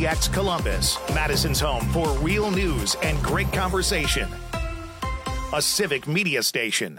KPTX Columbus, Madison's home for real news and great conversation. A civic media station.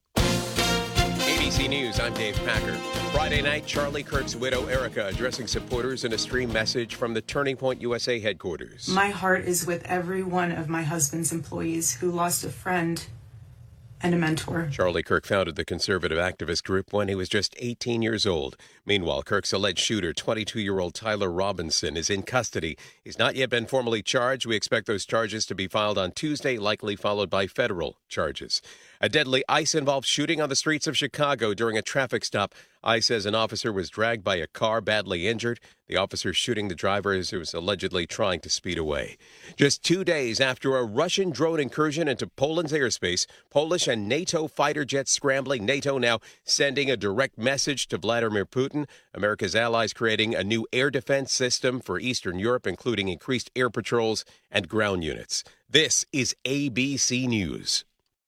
ABC News, I'm Dave Packer. Friday night, Charlie Kirk's widow, Erica, addressing supporters in a stream message from the Turning Point USA headquarters. My heart is with every one of my husband's employees who lost a friend and a mentor. Charlie Kirk founded the conservative activist group when he was just 18 years old. Meanwhile, Kirk's alleged shooter, 22-year-old Tyler Robinson, is in custody. He's not yet been formally charged. We expect those charges to be filed on Tuesday, likely followed by federal charges. A deadly ICE-involved shooting on the streets of Chicago during a traffic stop. ICE says an officer was dragged by a car, badly injured. The officer shooting the driver as he was allegedly trying to speed away. Just 2 days after a Russian drone incursion into Poland's airspace, Polish and NATO fighter jets scrambling. NATO now sending a direct message to Vladimir Putin. America's allies creating a new air defense system for Eastern Europe, including increased air patrols and ground units. This is ABC News.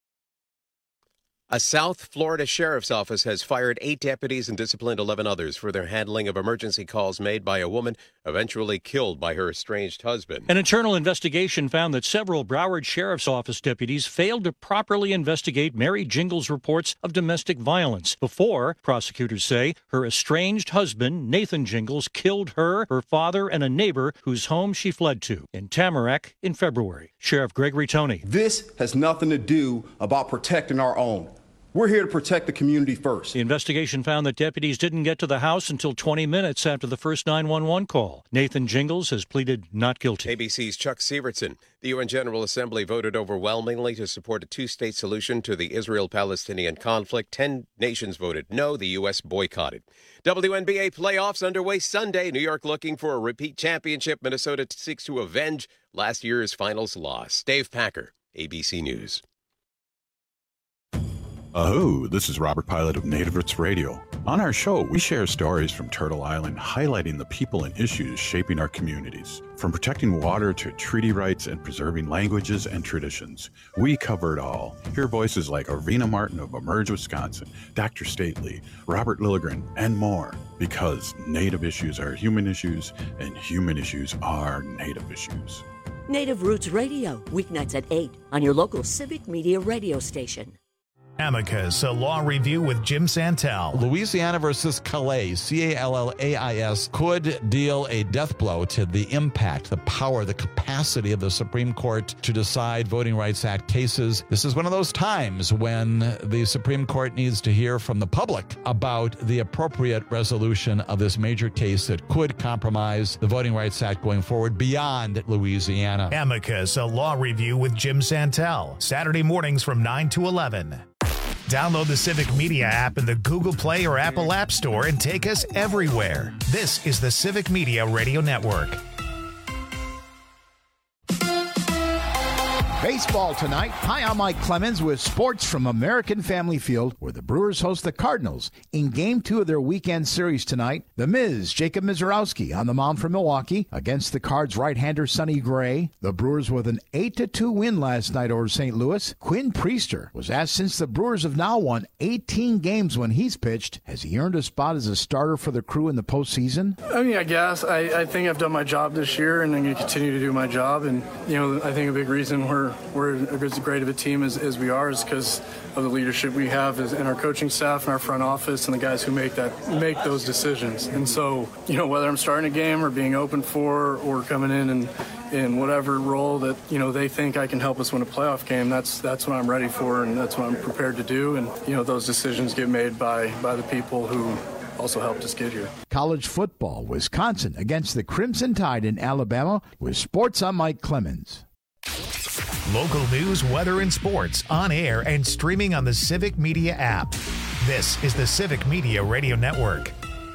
A South Florida sheriff's office has fired 8 deputies and disciplined 11 others for their handling of emergency calls made by a woman eventually killed by her estranged husband. An internal investigation found that several Broward Sheriff's Office deputies failed to properly investigate Mary Jingles' reports of domestic violence before, prosecutors say, her estranged husband, Nathan Jingles, killed her, her father, and a neighbor whose home she fled to in Tamarack in February. Sheriff Gregory Toney. This has nothing to do about protecting our own. We're here to protect the community first. The investigation found that deputies didn't get to the house until 20 minutes after the first 911 call. Nathan Jingles has pleaded not guilty. ABC's Chuck Severson. The UN General Assembly voted overwhelmingly to support a two-state solution to the Israel-Palestinian conflict. 10 nations voted no. The U.S. boycotted. WNBA playoffs underway Sunday. New York looking for a repeat championship. Minnesota seeks to avenge last year's finals loss. Dave Packer, ABC News. This is Robert Pilot of Native Roots Radio. On our show, we share stories from Turtle Island, highlighting the people and issues shaping our communities. From protecting water to treaty rights and preserving languages and traditions, we cover it all. Hear voices like Arvina Martin of Emerge, Wisconsin, Dr. Stately, Robert Lilligren, and more. Because Native issues are human issues, and human issues are Native issues. Native Roots Radio, weeknights at 8 on your local civic media radio station. Amicus, a law review with Jim Santel. Louisiana versus Calais, Callais, could deal a death blow to the impact, the power, the capacity of the Supreme Court to decide Voting Rights Act cases. This is one of those times when the Supreme Court needs to hear from the public about the appropriate resolution of this major case that could compromise the Voting Rights Act going forward beyond Louisiana. Amicus, a law review with Jim Santel. Saturday mornings from 9 to 11. Download the Civic Media app in the Google Play or Apple App Store and take us everywhere. This is the Civic Media Radio Network. Baseball tonight. Hi, I'm Mike Clemens with sports from American Family Field, where the Brewers host the Cardinals in Game 2 of their weekend series tonight. The Miz, Jacob Mizorowski, on the mound for Milwaukee against the Cards' right-hander Sonny Gray. The Brewers with an 8-2 win last night over St. Louis. Quinn Priester was asked since the Brewers have now won 18 games when he's pitched, has he earned a spot as a starter for the crew in the postseason? I mean, I guess. I think I've done my job this year, and I'm going to continue to do my job. And, I think a big reason we're as great of a team as we are is because of the leadership we have in our coaching staff and our front office and the guys who make those decisions. And so, whether I'm starting a game or being open for or coming in whatever role that, they think I can help us win a playoff game, that's what I'm ready for and that's what I'm prepared to do. And, those decisions get made by the people who also helped us get here. College football, Wisconsin against the Crimson Tide in Alabama. With sports, I'm Mike Clemens. Local news, weather, and sports on air and streaming on the Civic Media app. This is the Civic Media Radio Network.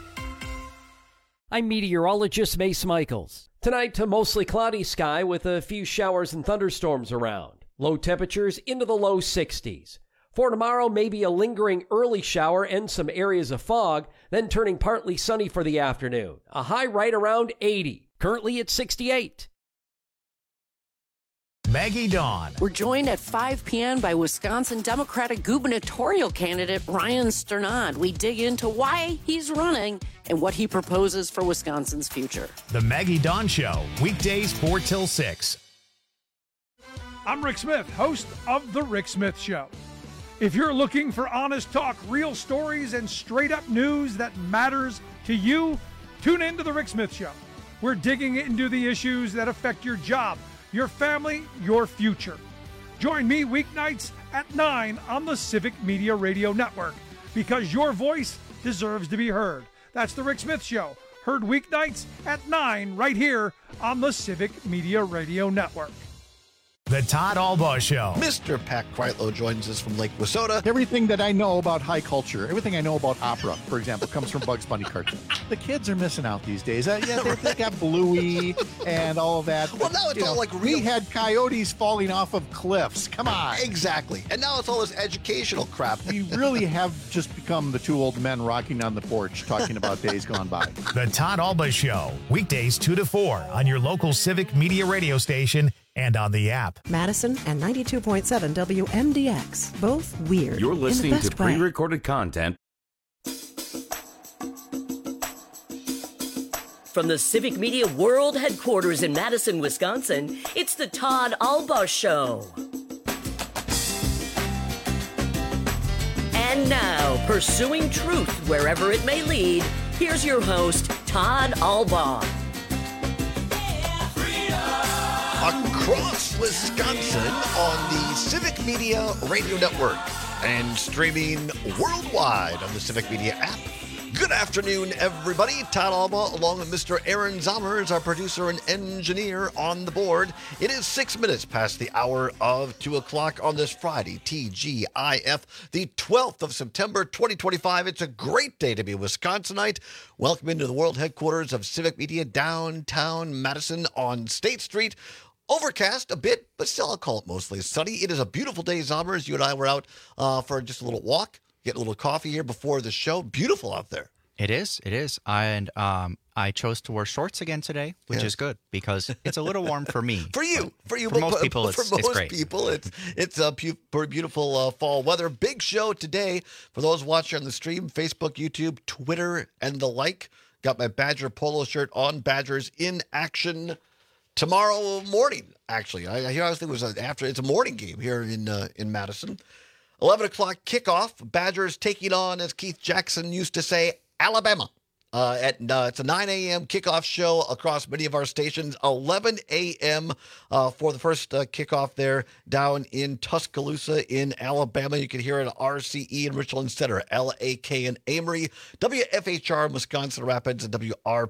I'm meteorologist Mace Michaels. Tonight, a mostly cloudy sky with a few showers and thunderstorms around. Low temperatures into the low 60s. For tomorrow, maybe a lingering early shower and some areas of fog, then turning partly sunny for the afternoon. A high right around 80. Currently at 68. Maggie Dawn. We're joined at 5 p.m. by Wisconsin Democratic gubernatorial candidate Ryan Sternad. We dig into why he's running and what he proposes for Wisconsin's future. The Maggie Dawn Show, weekdays 4 till 6. I'm Rick Smith, host of The Rick Smith Show. If you're looking for honest talk, real stories, and straight-up news that matters to you, tune in to The Rick Smith Show. We're digging into the issues that affect your job, your family, your future. Join me weeknights at 9 on the Civic Media Radio Network, because your voice deserves to be heard. That's The Rick Smith Show, heard weeknights at 9 right here on the Civic Media Radio Network. The Todd Albaugh Show. Mr. Pat Quitlow joins us from Lake Wissota. Everything that I know about high culture, everything I know about opera, for example, comes from Bugs Bunny cartoons. The kids are missing out these days. They got Bluey and all of that. Well, now it's all like real. We had coyotes falling off of cliffs. Come on. Exactly. And now it's all this educational crap. We really have just become the two old men rocking on the porch talking about days gone by. The Todd Albaugh Show, weekdays 2 to 4 on your local Civic Media radio station and on the app. Madison and 92.7 WMDX, both weird. You're listening in the best to pre-recorded content. From the Civic Media World Headquarters in Madison, Wisconsin, it's the Todd Albaugh Show. And now, pursuing truth wherever it may lead, here's your host, Todd Albaugh. Across Wisconsin on the Civic Media Radio Network and streaming worldwide on the Civic Media app. Good afternoon, everybody. Todd Albaugh, along with Mr. Aaron Zommers, our producer and engineer on the board. It is 6 minutes past the hour of 2 o'clock on this Friday, TGIF, the 12th of September, 2025. It's a great day to be a Wisconsinite. Welcome into the world headquarters of Civic Media, downtown Madison on State Street. Overcast a bit, but still I'll call it mostly sunny. It is a beautiful day, Zommers. You and I were out for just a little walk, get a little coffee here before the show. Beautiful out there. It is. And I chose to wear shorts again today, which is good because it's a little warm for me. For you. For most people, it's great. It's a beautiful fall weather. Big show today for those watching on the stream, Facebook, YouTube, Twitter, and the like. Got my Badger polo shirt on. Badgers in action tomorrow morning, actually. I think it was it's a morning game here in Madison. 11 o'clock kickoff. Badgers taking on, as Keith Jackson used to say, Alabama. It's a 9 a.m. kickoff show across many of our stations. 11 a.m. For the first kickoff there down in Tuscaloosa in Alabama. You can hear it at RCE in Richland Center, LAK in Amory, WFHR in Wisconsin Rapids, and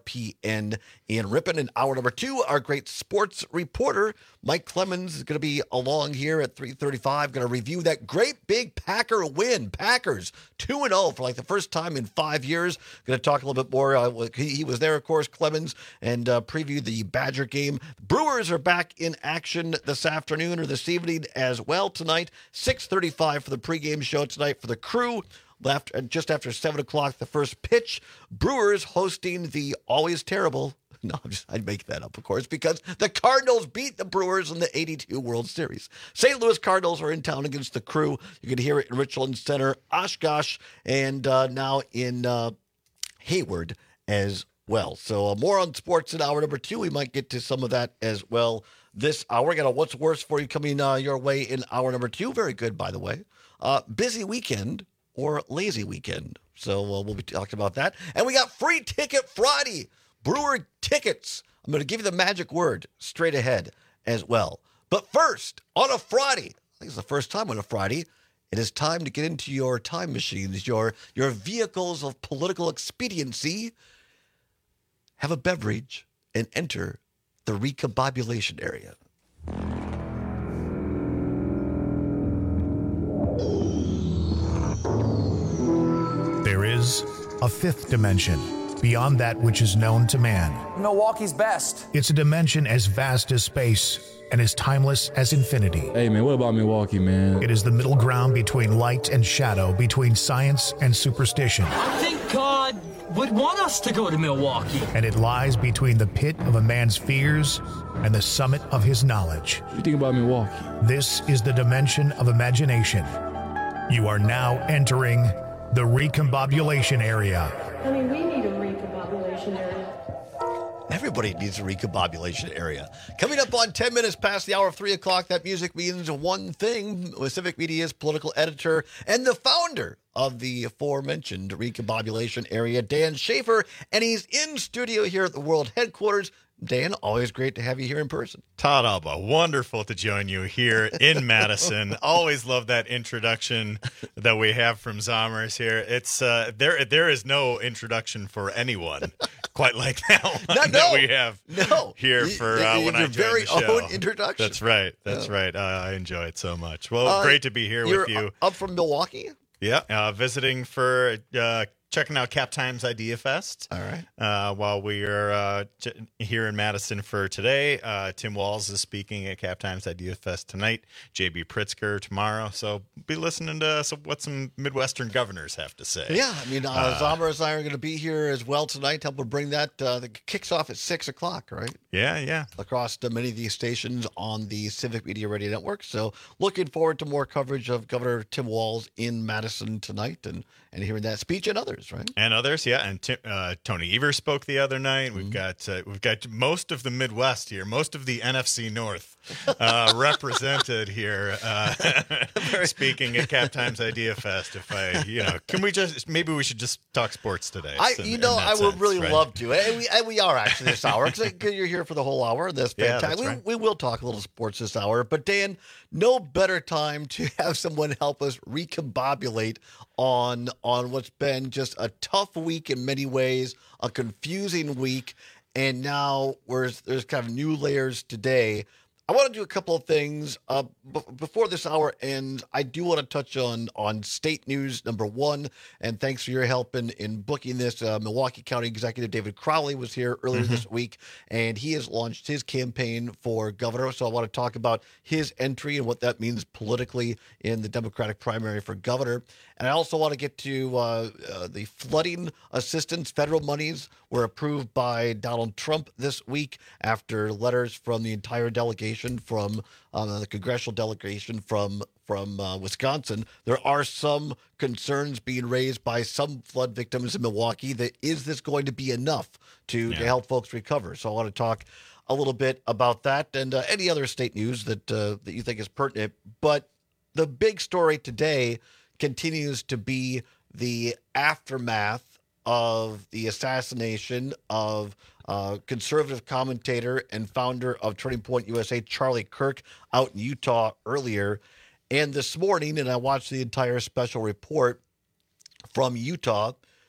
WRPN in Ripon. In hour number 2, our great sports reporter, Mike Clemens, is going to be along here at 3:35. Going to review that great big Packer win. Packers 2-0 for like the first time in 5 years. Going to talk a little bit more. He was there, of course, Clemens, and previewed the Badger game. Brewers are back in action this afternoon or this evening as well tonight. 6:35 for the pregame show tonight for the Crew. Just after 7 o'clock, the first pitch. Brewers hosting the always terrible. No, I'd make that up, of course, because the Cardinals beat the Brewers in the 82 World Series. St. Louis Cardinals are in town against the Crew. You can hear it in Richland Center, Oshkosh, and now in Hayward as well. So more on sports in hour number 2. We might get to some of that as well this hour. We got a What's Worse for you coming your way in hour number 2. Very good, by the way. Busy weekend or lazy weekend. So we'll be talking about that. And we got Free Ticket Friday. Brewer tickets. I'm going to give you the magic word straight ahead as well. But first, on a Friday, I think it's the first time on a Friday, it is time to get into your time machines, your vehicles of political expediency. Have a beverage and enter the recombobulation area. There is a fifth dimension beyond that which is known to man. Milwaukee's best. It's a dimension as vast as space and as timeless as infinity. Hey, man, what about Milwaukee, man? It is the middle ground between light and shadow, between science and superstition. I think God would want us to go to Milwaukee. And it lies between the pit of a man's fears and the summit of his knowledge. What do you think about Milwaukee? This is the dimension of imagination. You are now entering the recombobulation area. Honey, we need a recombobulation area. Everybody needs a recombobulation area. Coming up on 10 minutes past the hour of 3 o'clock, that music means one thing. Civic Media's political editor and the founder of the aforementioned recombobulation area, Dan Schaefer, and he's in studio here at the World Headquarters. Dan, always great to have you here in person. Todd Alba, wonderful to join you here in Madison. Always love that introduction that we have from Zommers here. It's there is no introduction for anyone quite like that one that we have here for when I join very the show. Own introduction. That's right. That's right. I enjoy it so much. Well, great to be here with you. Up from Milwaukee? Yeah, visiting for checking out Cap Times Idea Fest. All right. While we are here in Madison for today, Tim Walz is speaking at Cap Times Idea Fest tonight. J.B. Pritzker tomorrow. So be listening to what some Midwestern governors have to say. Yeah, I mean, Zommers and I are going to be here as well tonight to help bring that. It kicks off at 6 o'clock, right? Yeah. Across many of these stations on the Civic Media Radio Network. So looking forward to more coverage of Governor Tim Walz in Madison tonight and hearing that speech and others, right? And others, yeah. And Tony Evers spoke the other night. We've got most of the Midwest here, most of the NFC North represented here, speaking at Cap Times Idea Fest. Maybe we should just talk sports today. I would really love to, and we are actually this hour because you're here for the whole hour. That's fantastic. Yeah, that's right. We will talk a little sports this hour, but Dan, no better time to have someone help us recombobulate on what's been just a tough week in many ways, a confusing week, and now there's kind of new layers today. I want to do a couple of things. Before this hour ends, I do want to touch on state news, number one, and thanks for your help in booking this. Milwaukee County Executive David Crowley was here earlier this week, and he has launched his campaign for governor. So I want to talk about his entry and what that means politically in the Democratic primary for governor. And I also want to get to the flooding assistance. Federal monies were approved by Donald Trump this week after letters from the entire delegation from the congressional delegation from Wisconsin. There are some concerns being raised by some flood victims in Milwaukee that is this going to be enough to help folks recover? So I want to talk a little bit about that and any other state news that you think is pertinent. But the big story today continues to be the aftermath of the assassination of conservative commentator and founder of Turning Point USA, Charlie Kirk, out in Utah earlier. And this morning, and I watched the entire special report from Utah,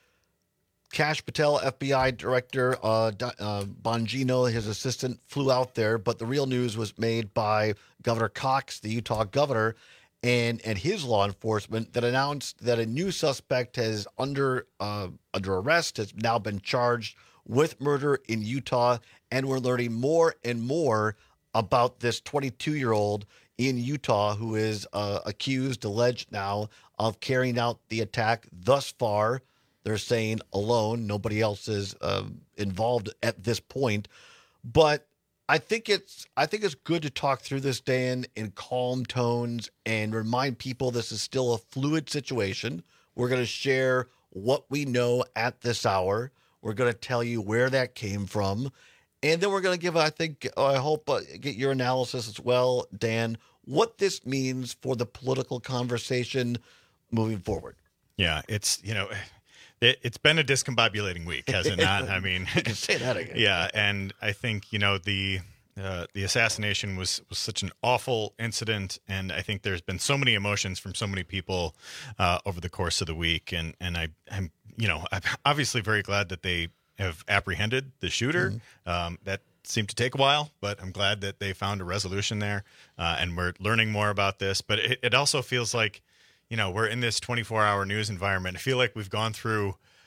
Kash Patel, FBI director, Bongino, his assistant, flew out there. But the real news was made by Governor Cox, the Utah governor, and his law enforcement that announced that a new suspect is under arrest, has now been charged with murder in Utah. And we're learning more and more about this 22-year-old in Utah who is alleged now of carrying out the attack. Thus far, they're saying alone. Nobody else is involved at this point. But I think it's good to talk through this, Dan, in calm tones and remind people this is still a fluid situation. We're going to share what we know at this hour. We're going to tell you where that came from. And then we're going to give, I hope, get your analysis as well, Dan, what this means for the political conversation moving forward. Yeah, it's been a discombobulating week, has it not? I mean, you can say that again. Yeah, and I think the assassination was such an awful incident, and I think there's been so many emotions from so many people over the course of the week, and I'm obviously very glad that they have apprehended the shooter. Mm-hmm. That seemed to take a while, but I'm glad that they found a resolution there, and we're learning more about this. But it also feels like, we're in this 24-hour news environment. I feel like we've gone through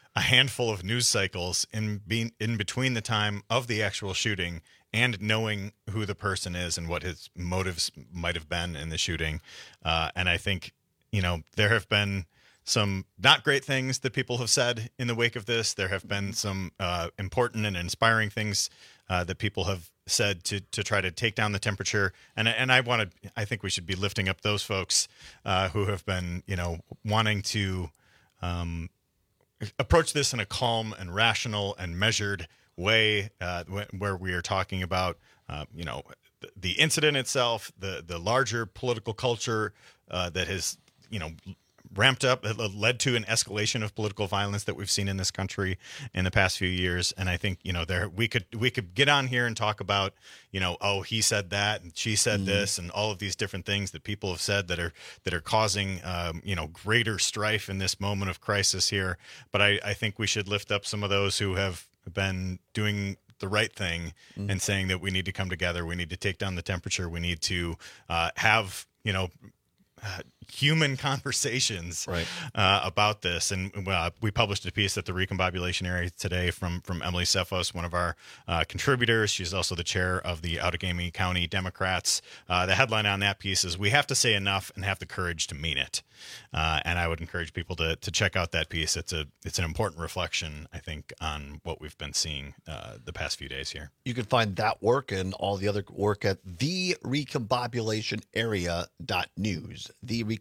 a handful of news cycles in between the time of the actual shooting and knowing who the person is and what his motives might have been in the shooting. And I think, there have been some not great things that people have said in the wake of this. There have been some important and inspiring things that people have said to try to take down the temperature. And I think we should be lifting up those folks who have been, wanting to approach this in a calm and rational and measured way, where we are talking about, the incident itself, the larger political culture that has, ramped up, led to an escalation of political violence that we've seen in this country in the past few years. And I think, we could get on here and talk about, oh, he said that and she said this and all of these different things that people have said that are causing, greater strife in this moment of crisis here. But I think we should lift up some of those who have been doing the right thing and saying that we need to come together. We need to take down the temperature. We need to have, human conversations about this. And we published a piece at the Recombobulation Area today from Emily Cephos, one of our contributors. She's also the chair of the Outagamie County Democrats. The headline on that piece is, "We have to say enough and have the courage to mean it." And I would encourage people to check out that piece. It's an important reflection, I think, on what we've been seeing the past few days here. You can find that work and all the other work at therecombobulationarea.news.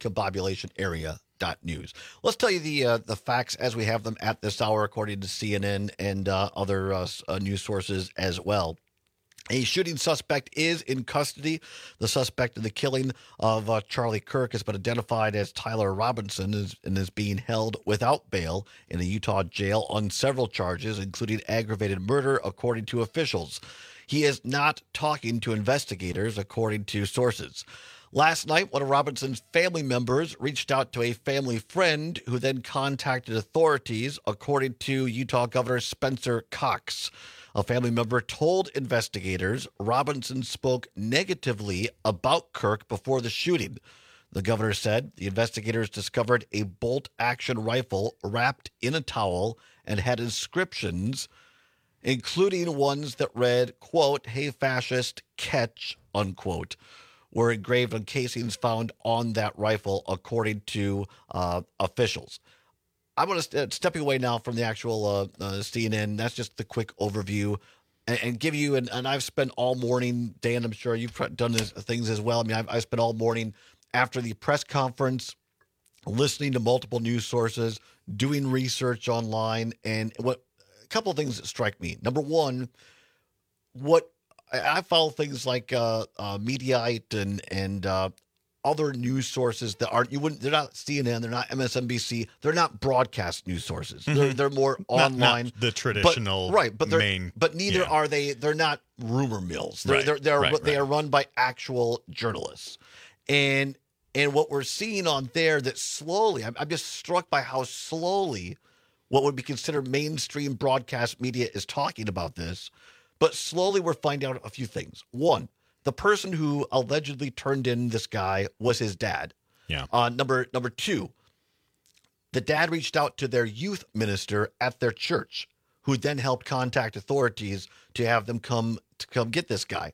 Therecombobulationarea.news. Let's tell you the facts as we have them at this hour, according to CNN and other news sources as well. A shooting suspect is in custody. The suspect in the killing of Charlie Kirk has been identified as Tyler Robinson and is being held without bail in a Utah jail on several charges, including aggravated murder, according to officials. He is not talking to investigators, according to sources. Last night, one of Robinson's family members reached out to a family friend who then contacted authorities, according to Utah Governor Spencer Cox. A family member told investigators Robinson spoke negatively about Kirk before the shooting. The governor said the investigators discovered a bolt-action rifle wrapped in a towel and had inscriptions, including ones that read, quote, "Hey, fascist, catch," unquote, were engraved on casings found on that rifle, according to officials. I'm going to stepping away now from the actual CNN. That's just the quick overview and give you, and I've spent all morning, Dan, I'm sure you've done things as well. I mean, I spent all morning after the press conference listening to multiple news sources, doing research online, and a couple of things that strike me. Number one, what I follow things like Mediaite and other news sources that aren't they're not CNN, they're not MSNBC, they're not broadcast news sources. They're more online, not the traditional, but neither are they. They're not rumor mills. They are run by actual journalists, and what we're seeing on there that slowly, I'm just struck by how slowly what would be considered mainstream broadcast media is talking about this, but slowly we're finding out a few things. One, the person who allegedly turned in this guy was his dad. Yeah. Number two, the dad reached out to their youth minister at their church, who then helped contact authorities to have them come get this guy.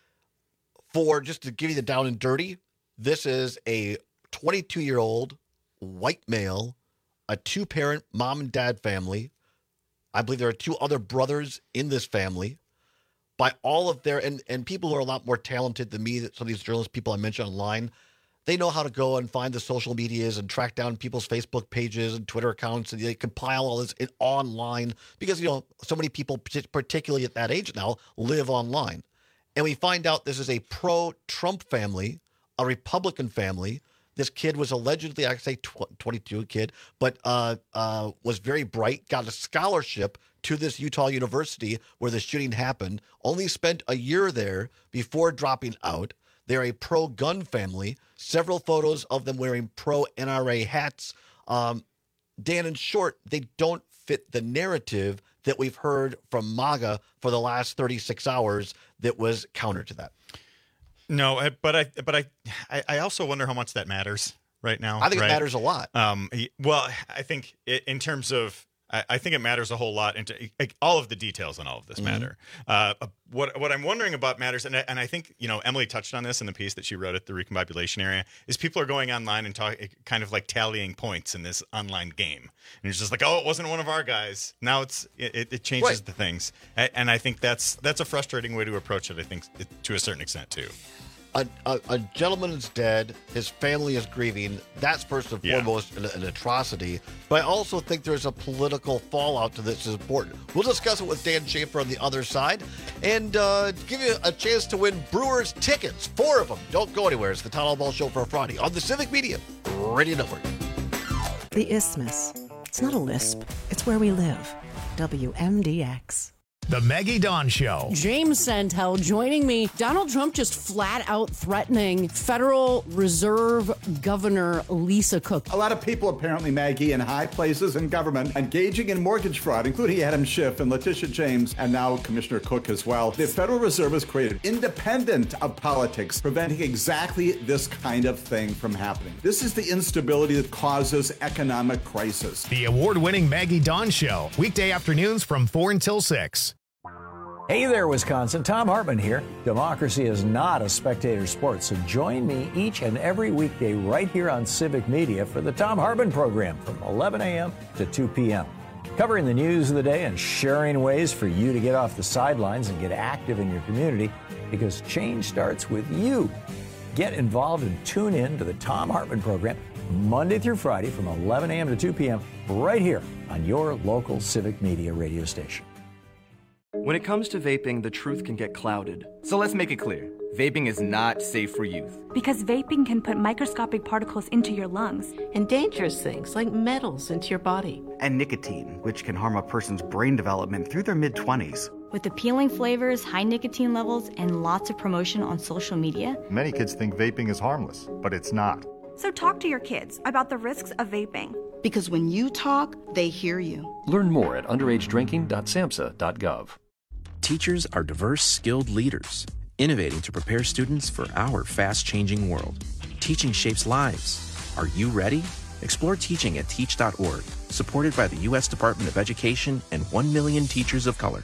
Just to give you the down and dirty, this is a 22-year-old white male, a two-parent mom and dad family. I believe there are two other brothers in this family. By all of their, and people who are a lot more talented than me, some of these journalists, people I mentioned online, they know how to go and find the social medias and track down people's Facebook pages and Twitter accounts, and they compile all this online because, so many people, particularly at that age now, live online. And we find out this is a pro-Trump family, a Republican family. This kid was allegedly, I say 22 kid, but was very bright, got a scholarship to this Utah University where the shooting happened, only spent a year there before dropping out. They're a pro-gun family, several photos of them wearing pro-NRA hats. Dan, in short, they don't fit the narrative that we've heard from MAGA for the last 36 hours that was counter to that. No, but I also wonder how much that matters right now. I think it matters a lot. Well, I think in terms of I think it matters a whole lot. And all of the details on all of this matter. What I'm wondering about matters, and I think, Emily touched on this in the piece that she wrote at the Recombobulation area, is people are going online and kind of like tallying points in this online game. And it's just like, oh, it wasn't one of our guys. Now it changes the things. And I think that's a frustrating way to approach it, I think, to a certain extent, too. A gentleman is dead. His family is grieving. That's first and foremost an atrocity. But I also think there's a political fallout to this is important. We'll discuss it with Dan Schaefer on the other side and give you a chance to win Brewers tickets. 4 of them. Don't go anywhere. It's the Town Hall Ball Show for Friday on the Civic Media Radio Network. The Isthmus. It's not a lisp. It's where we live. WMDX. The Maggie Dawn Show. James Santel joining me. Donald Trump just flat out threatening Federal Reserve Governor Lisa Cook. A lot of people, apparently, Maggie, in high places in government engaging in mortgage fraud, including Adam Schiff and Letitia James, and now Commissioner Cook as well. The Federal Reserve has created independent of politics, preventing exactly this kind of thing from happening. This is the instability that causes economic crisis. The award-winning Maggie Dawn Show. Weekday afternoons from 4 until 6. Hey there, Wisconsin. Tom Hartman here. Democracy is not a spectator sport, so join me each and every weekday right here on Civic Media for the Tom Hartman program from 11 a.m. to 2 p.m. Covering the news of the day and sharing ways for you to get off the sidelines and get active in your community, because change starts with you. Get involved and tune in to the Tom Hartman program Monday through Friday from 11 a.m. to 2 p.m. right here on your local Civic Media radio station. When it comes to vaping, the truth can get clouded. So let's make it clear. Vaping is not safe for youth. Because vaping can put microscopic particles into your lungs. And dangerous things like metals into your body. And nicotine, which can harm a person's brain development through their mid-20s. With appealing flavors, high nicotine levels, and lots of promotion on social media. Many kids think vaping is harmless, but it's not. So talk to your kids about the risks of vaping. Because when you talk, they hear you. Learn more at underagedrinking.samhsa.gov. Teachers are diverse, skilled leaders, innovating to prepare students for our fast-changing world. Teaching shapes lives. Are you ready? Explore teaching at teach.org, supported by the U.S. Department of Education and 1 million teachers of color.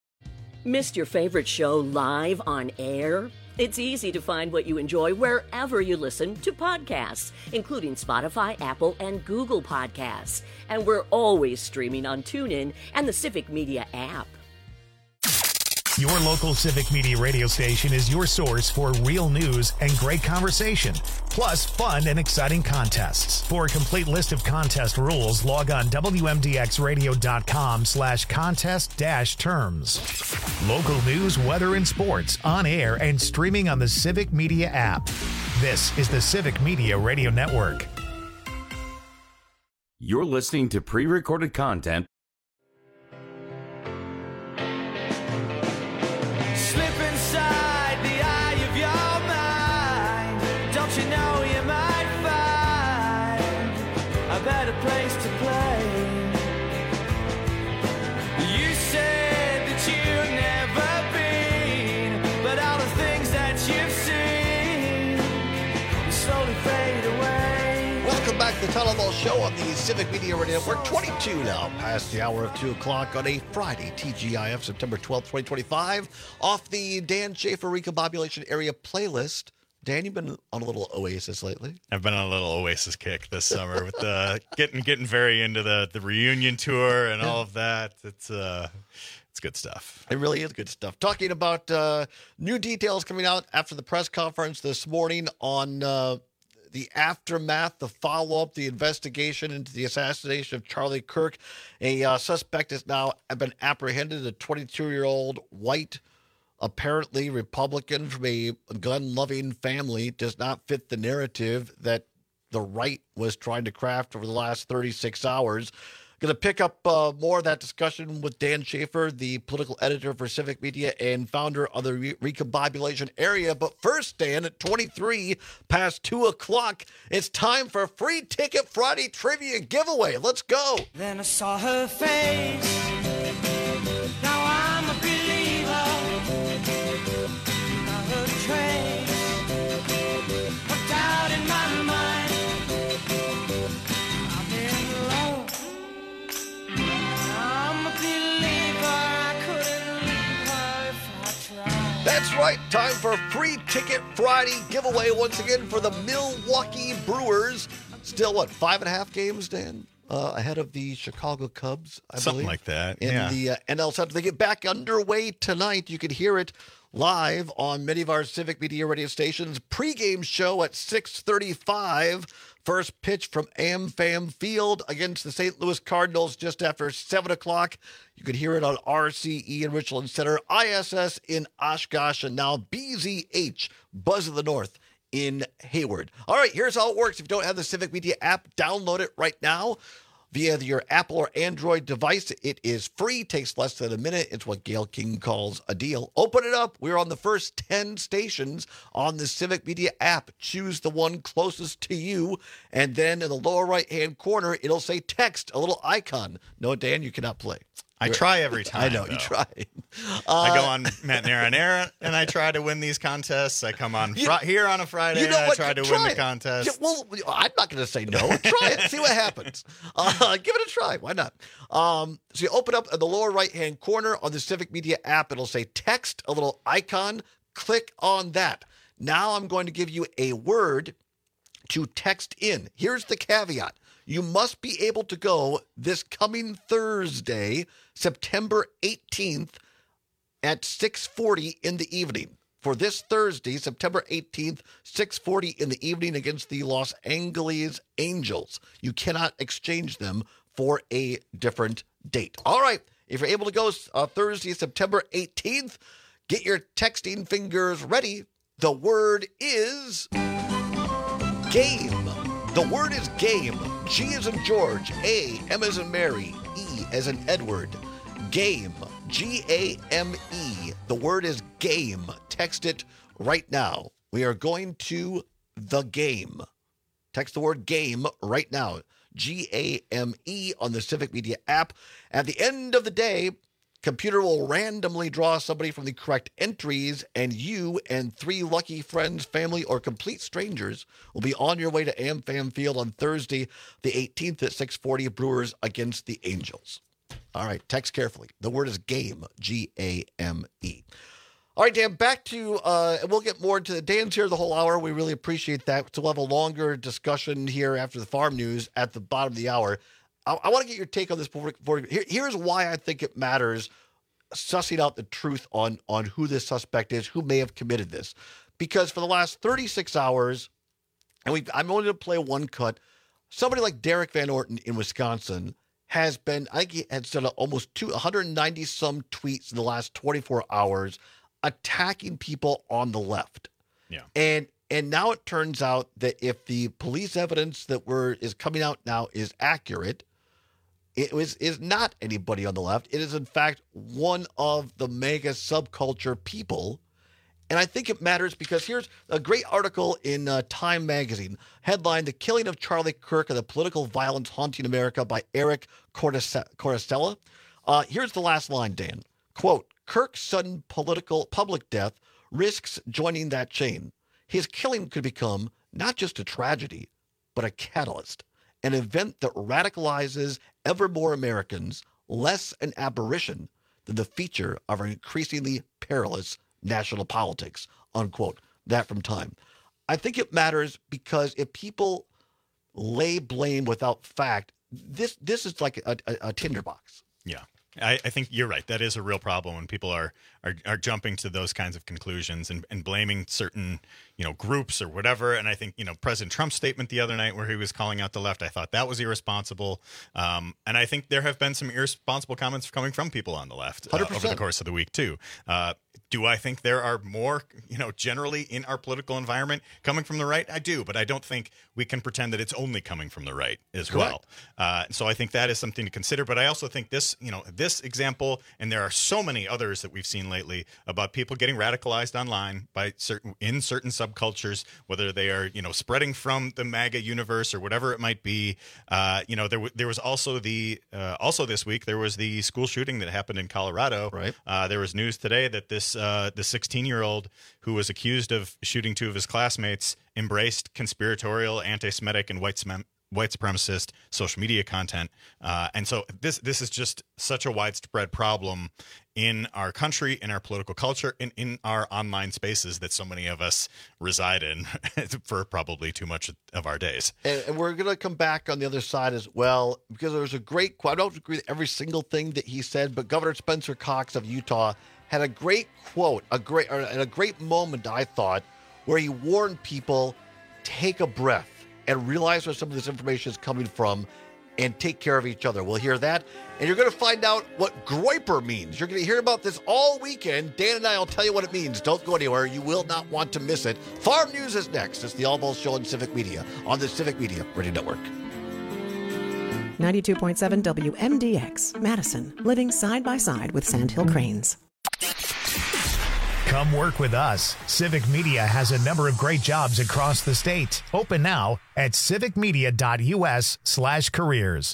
Missed your favorite show live on air? It's easy to find what you enjoy wherever you listen to podcasts, including Spotify, Apple, and Google Podcasts. And we're always streaming on TuneIn and the Civic Media app. Your local Civic Media radio station is your source for real news and great conversation, plus fun and exciting contests. For a complete list of contest rules, log on WMDXradio.com/contest-terms. Local news, weather, and sports on air and streaming on the Civic Media app. This is the Civic Media Radio Network. You're listening to pre-recorded content. Place to play. You said that you've never been, but all the things that you've seen slowly fade away. Welcome back to the Town Hall Ball Show on the Civic Media Radio Network. 22 now, past the hour of 2 o'clock on a Friday, TGIF, September 12th, 2025. Off the Dan Schaefer Recombobulation Area playlist. Dan, you've been on a little Oasis lately. I've been on a little Oasis kick this summer with getting very into the reunion tour and all of that. It's good stuff. It really is good stuff. Talking about new details coming out after the press conference this morning on the aftermath, the follow-up, the investigation into the assassination of Charlie Kirk. A suspect has now been apprehended, a 22-year-old white apparently Republican from a gun-loving family, does not fit the narrative that the right was trying to craft over the last 36 hours. Going to pick up more of that discussion with Dan Schaefer, the political editor for Civic Media and founder of the Recombobulation Area. But first, Dan, at 23 past 2 o'clock, it's time for Free Ticket Friday Trivia Giveaway. Let's go. Then I saw her face. Now I'm a believer. right, time for Free Ticket Friday giveaway once again for the Milwaukee Brewers. Still, 5.5 games, Dan? Ahead of the Chicago Cubs, I believe. Something like that, in the NL Central. They get back underway tonight. You can hear it live on many of our Civic Media radio stations. Pre-game show at 6:35. First pitch from AmFam Field against the St. Louis Cardinals just after 7 o'clock. You can hear it on RCE in Richland Center, ISS in Oshkosh, and now BZH, Buzz of the North, in Hayward. All right, here's how it works. If you don't have the Civic Media app, download it right now via your Apple or Android device. It is free, takes less than a minute. It's what Gail King calls a deal. Open it up. We're on the first 10 stations on the Civic Media app. Choose the one closest to you, and then in the lower right-hand corner, it'll say text, a little icon. No, Dan, you cannot play. I try every time. I know, though. you try. I go on Matt Nair on Air, and I try to win these contests. I come on here on a Friday, and I try to win the contest. Yeah, well, I'm not going to say no. Try it. See what happens. Give it a try. Why not? So you open up in the lower right-hand corner on the Civic Media app. It'll say text, a little icon. Click on that. Now I'm going to give you a word to text in. Here's the caveat. You must be able to go this coming Thursday, September 18th at 6:40 in the evening. For this Thursday, September 18th, 6:40 in the evening against the Los Angeles Angels. You cannot exchange them for a different date. All right. If you're able to go Thursday, September 18th, get your texting fingers ready. The word is game. The word is game. G as in George, A, M as in Mary, E as in Edward. Game, G-A-M-E. The word is game. Text it right now. We are going to the game. Text the word game right now. G-A-M-E on the Civic Media app. At the end of the day, computer will randomly draw somebody from the correct entries, and you and 3 lucky friends, family, or complete strangers will be on your way to AmFam Field on Thursday, the 18th at 6:40, Brewers against the Angels. All right, text carefully. The word is game, G-A-M-E. All right, Dan, back to, we'll get more into Dan's here the whole hour. We really appreciate that. So we'll have a longer discussion here after the farm news at the bottom of the hour. I want to get your take on this before. Here's why I think it matters sussing out the truth on who this suspect is, who may have committed this. Because for the last 36 hours, and I'm only going to play one cut, somebody like Derek Van Orton in Wisconsin has been, I think he had done almost 190-some tweets in the last 24 hours attacking people on the left. Yeah. And now it turns out that if the police evidence that is coming out now is accurate, it is not anybody on the left. It is, in fact, one of the mega subculture people. And I think it matters because here's a great article in Time magazine, headline, The Killing of Charlie Kirk and the Political Violence Haunting America by Eric Corasella. Here's the last line, Dan. Quote, Kirk's sudden public death risks joining that chain. His killing could become not just a tragedy, but a catalyst, an event that radicalizes ever more Americans, less an aberration than the feature of our increasingly perilous national politics, unquote. That from Time. I think it matters because if people lay blame without fact, this is like a tinderbox. Yeah. I think you're right. That is a real problem when people are jumping to those kinds of conclusions and blaming certain, groups or whatever. And I think, President Trump's statement the other night where he was calling out the left, I thought that was irresponsible. And I think there have been some irresponsible comments coming from people on the left over the course of the week, too. Do I think there are more, generally in our political environment coming from the right? I do, but I don't think we can pretend that it's only coming from the right as well. So I think that is something to consider. But I also think this, this example, and there are so many others that we've seen lately about people getting radicalized online by certain subcultures, whether they are, spreading from the MAGA universe or whatever it might be. There was also also this week, there was the school shooting that happened in Colorado. Right. There was news today that the 16-year-old who was accused of shooting 2 of his classmates embraced conspiratorial, anti-Semitic, and white white supremacist social media content. And so this is just such a widespread problem in our country, in our political culture, in our online spaces that so many of us reside in for probably too much of our days. And we're going to come back on the other side as well, because there's a great quote. I don't agree with every single thing that he said, but Governor Spencer Cox of Utah had a great quote, a great moment, I thought, where he warned people, take a breath and realize where some of this information is coming from and take care of each other. We'll hear that. And you're going to find out what Groyper means. You're going to hear about this all weekend. Dan and I will tell you what it means. Don't go anywhere. You will not want to miss it. Farm News is next. It's the All Balls Show on Civic Media on the Civic Media Radio Network. 92.7 WMDX, Madison, living side by side with Sandhill Cranes. Come work with us. Civic Media has a number of great jobs across the state. Open now at civicmedia.us/careers.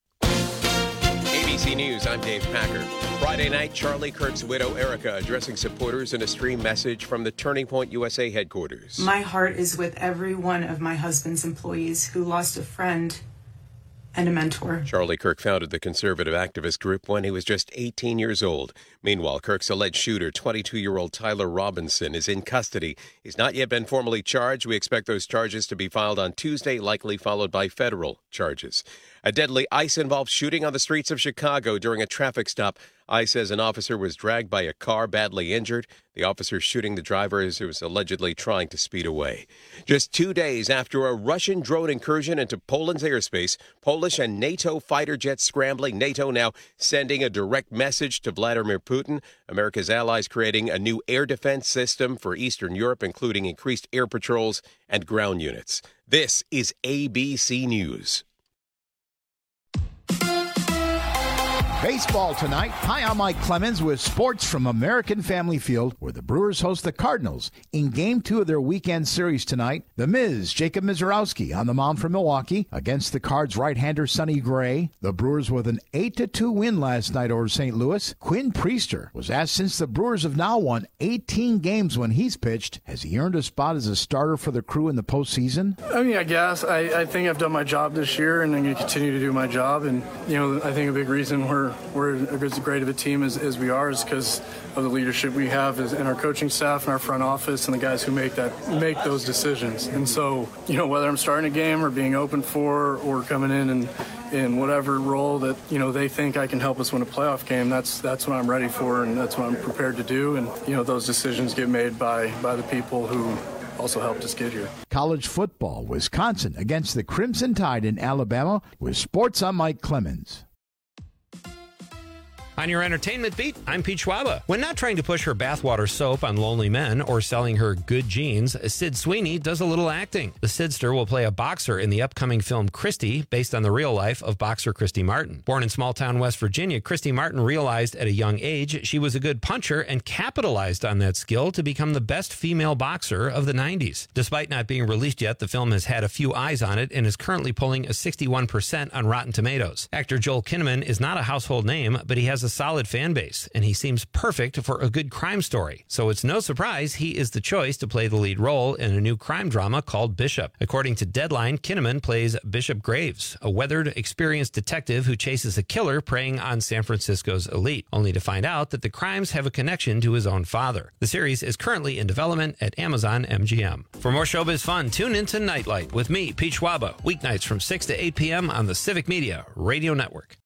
ABC News, I'm Dave Packer. Friday night, Charlie Kirk's widow, Erica, addressing supporters in a stream message from the Turning Point USA headquarters. My heart is with every one of my husband's employees who lost a friend and a mentor. Charlie Kirk founded the conservative activist group when he was just 18 years old. Meanwhile, Kirk's alleged shooter, 22-year-old Tyler Robinson, is in custody. He's not yet been formally charged. We expect those charges to be filed on Tuesday, likely followed by federal charges. A deadly ICE-involved shooting on the streets of Chicago during a traffic stop. ICE says an officer was dragged by a car, badly injured. The officer shooting the driver as he was allegedly trying to speed away. Just 2 days after a Russian drone incursion into Poland's airspace, Polish and NATO fighter jets scrambling. NATO now sending a direct message to Vladimir Putin. America's allies creating a new air defense system for Eastern Europe, including increased air patrols and ground units. This is ABC News. Baseball tonight. Hi, I'm Mike Clemens with sports from American Family Field, where the Brewers host the Cardinals in Game 2 of their weekend series tonight. The Miz, Jacob Mizorowski, on the mound for Milwaukee against the Cards' right-hander Sonny Gray. The Brewers with an 8-2 win last night over St. Louis. Quinn Priester was asked, since the Brewers have now won 18 games when he's pitched, has he earned a spot as a starter for the crew in the postseason? I mean, I guess. I think I've done my job this year, and I'm going to continue to do my job. And, I think a big reason we're as great of a team as we are is because of the leadership we have in our coaching staff and our front office and the guys who make those decisions. And so, whether I'm starting a game or being open for or coming in whatever role that, they think I can help us win a playoff game, that's what I'm ready for and that's what I'm prepared to do. And, those decisions get made by the people who also helped us get here. College football, Wisconsin against the Crimson Tide in Alabama. With sports, I'm Mike Clemens. On your entertainment beat, I'm Pete Schwaba. When not trying to push her bathwater soap on lonely men or selling her good jeans, Sid Sweeney does a little acting. The Sidster will play a boxer in the upcoming film Christy, based on the real life of boxer Christy Martin. Born in small-town West Virginia, Christy Martin realized at a young age she was a good puncher and capitalized on that skill to become the best female boxer of the 90s. Despite not being released yet, the film has had a few eyes on it and is currently polling a 61% on Rotten Tomatoes. Actor Joel Kinnaman is not a household name, but he has a solid fan base, and he seems perfect for a good crime story. So it's no surprise he is the choice to play the lead role in a new crime drama called Bishop. According to Deadline, Kinnaman plays Bishop Graves, a weathered, experienced detective who chases a killer preying on San Francisco's elite, only to find out that the crimes have a connection to his own father. The series is currently in development at Amazon MGM. For more showbiz fun, tune into Nightlight with me, Pete Schwaba, weeknights from 6 to 8 p.m. on the Civic Media Radio Network.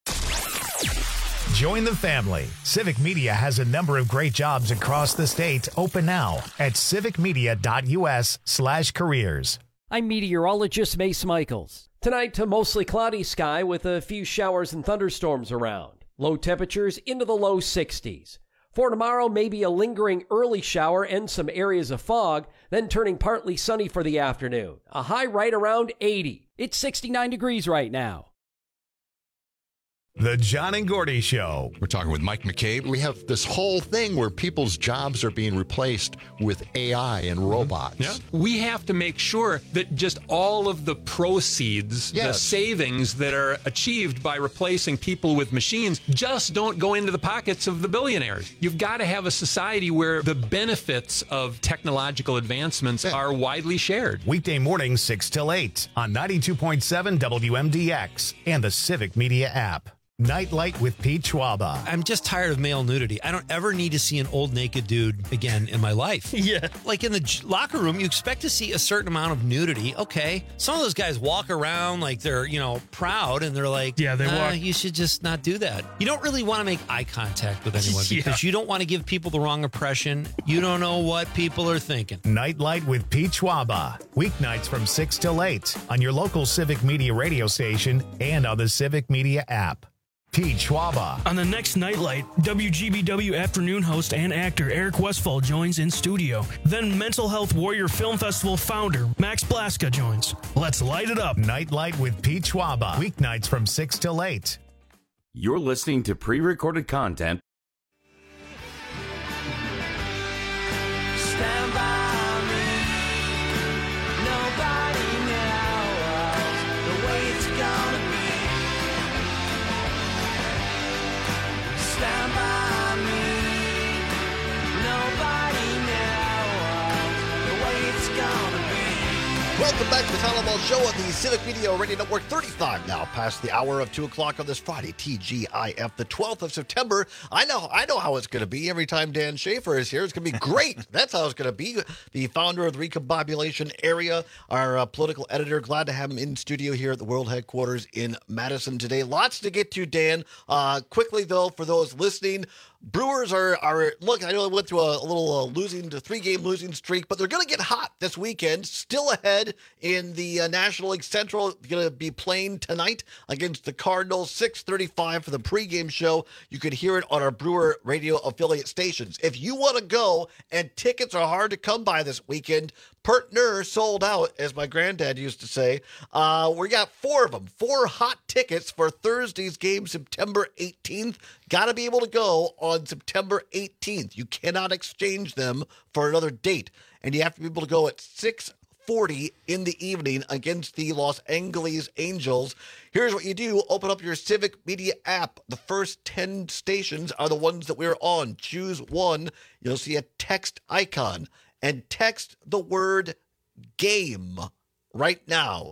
Join the family. Civic Media has a number of great jobs across the state. Open now at civicmedia.us/careers. I'm meteorologist Mace Michaels. Tonight, a mostly cloudy sky with a few showers and thunderstorms around. Low temperatures into the low 60s. For tomorrow, maybe a lingering early shower and some areas of fog, then turning partly sunny for the afternoon. A high right around 80. It's 69 degrees right now. The John and Gordy Show. We're talking with Mike McCabe. We have this whole thing where people's jobs are being replaced with AI and robots. Yeah. We have to make sure that just all of the proceeds, the savings that are achieved by replacing people with machines just don't go into the pockets of the billionaires. You've got to have a society where the benefits of technological advancements are widely shared. Weekday mornings 6 till 8 on 92.7 WMDX and the Civic Media app. Nightlight with Pete Schwaba. I'm just tired of male nudity. I don't ever need to see an old naked dude again in my life. Yeah. Like in the locker room, you expect to see a certain amount of nudity. Okay. Some of those guys walk around like they're, proud and they're like, yeah, they walk. You should just not do that. You don't really want to make eye contact with anyone because you don't want to give people the wrong impression. You don't know what people are thinking. Nightlight with Pete Schwaba. Weeknights from 6 till 8 on your local Civic Media radio station and on the Civic Media app. Pete Schwaba. On the next Nightlight, WGBW afternoon host and actor Eric Westfall joins in studio. Then Mental Health Warrior Film Festival founder Max Blaska joins. Let's light it up. Nightlight with Pete Schwaba. Weeknights from 6 till 8. You're listening to pre-recorded content. Stand by me. Nobody knows the way it's gonna be. Stand by me. Nobody knows the way it's gonna be. Welcome back to the Tyler Ball Show on the Civic Media Radio Network. 35 now past the hour of 2 o'clock on this Friday, TGIF, the 12th of September. I know how it's going to be every time Dan Schaefer is here. It's going to be great. That's how it's going to be. The founder of the Recombobulation Area, our political editor. Glad to have him in studio here at the world headquarters in Madison today. Lots to get to, Dan. Quickly, though, for those listening, Brewers are look, I know they went through a little three-game losing streak, but they're going to get hot this weekend. Still ahead in the National League Central. Going to be playing tonight against the Cardinals, 6:35 for the pregame show. You could hear it on our Brewer radio affiliate stations. If you want to go, and tickets are hard to come by this weekend, Pertner sold out, as my granddad used to say. We got 4 of them, 4 hot tickets for Thursday's game, September 18th. Got to be able to go on September 18th. You cannot exchange them for another date. And you have to be able to go at 6:40 in the evening against the Los Angeles Angels. Here's what you do. Open up your Civic Media app. The first 10 stations are the ones that we're on. Choose one. You'll see a text icon. And text the word GAME right now.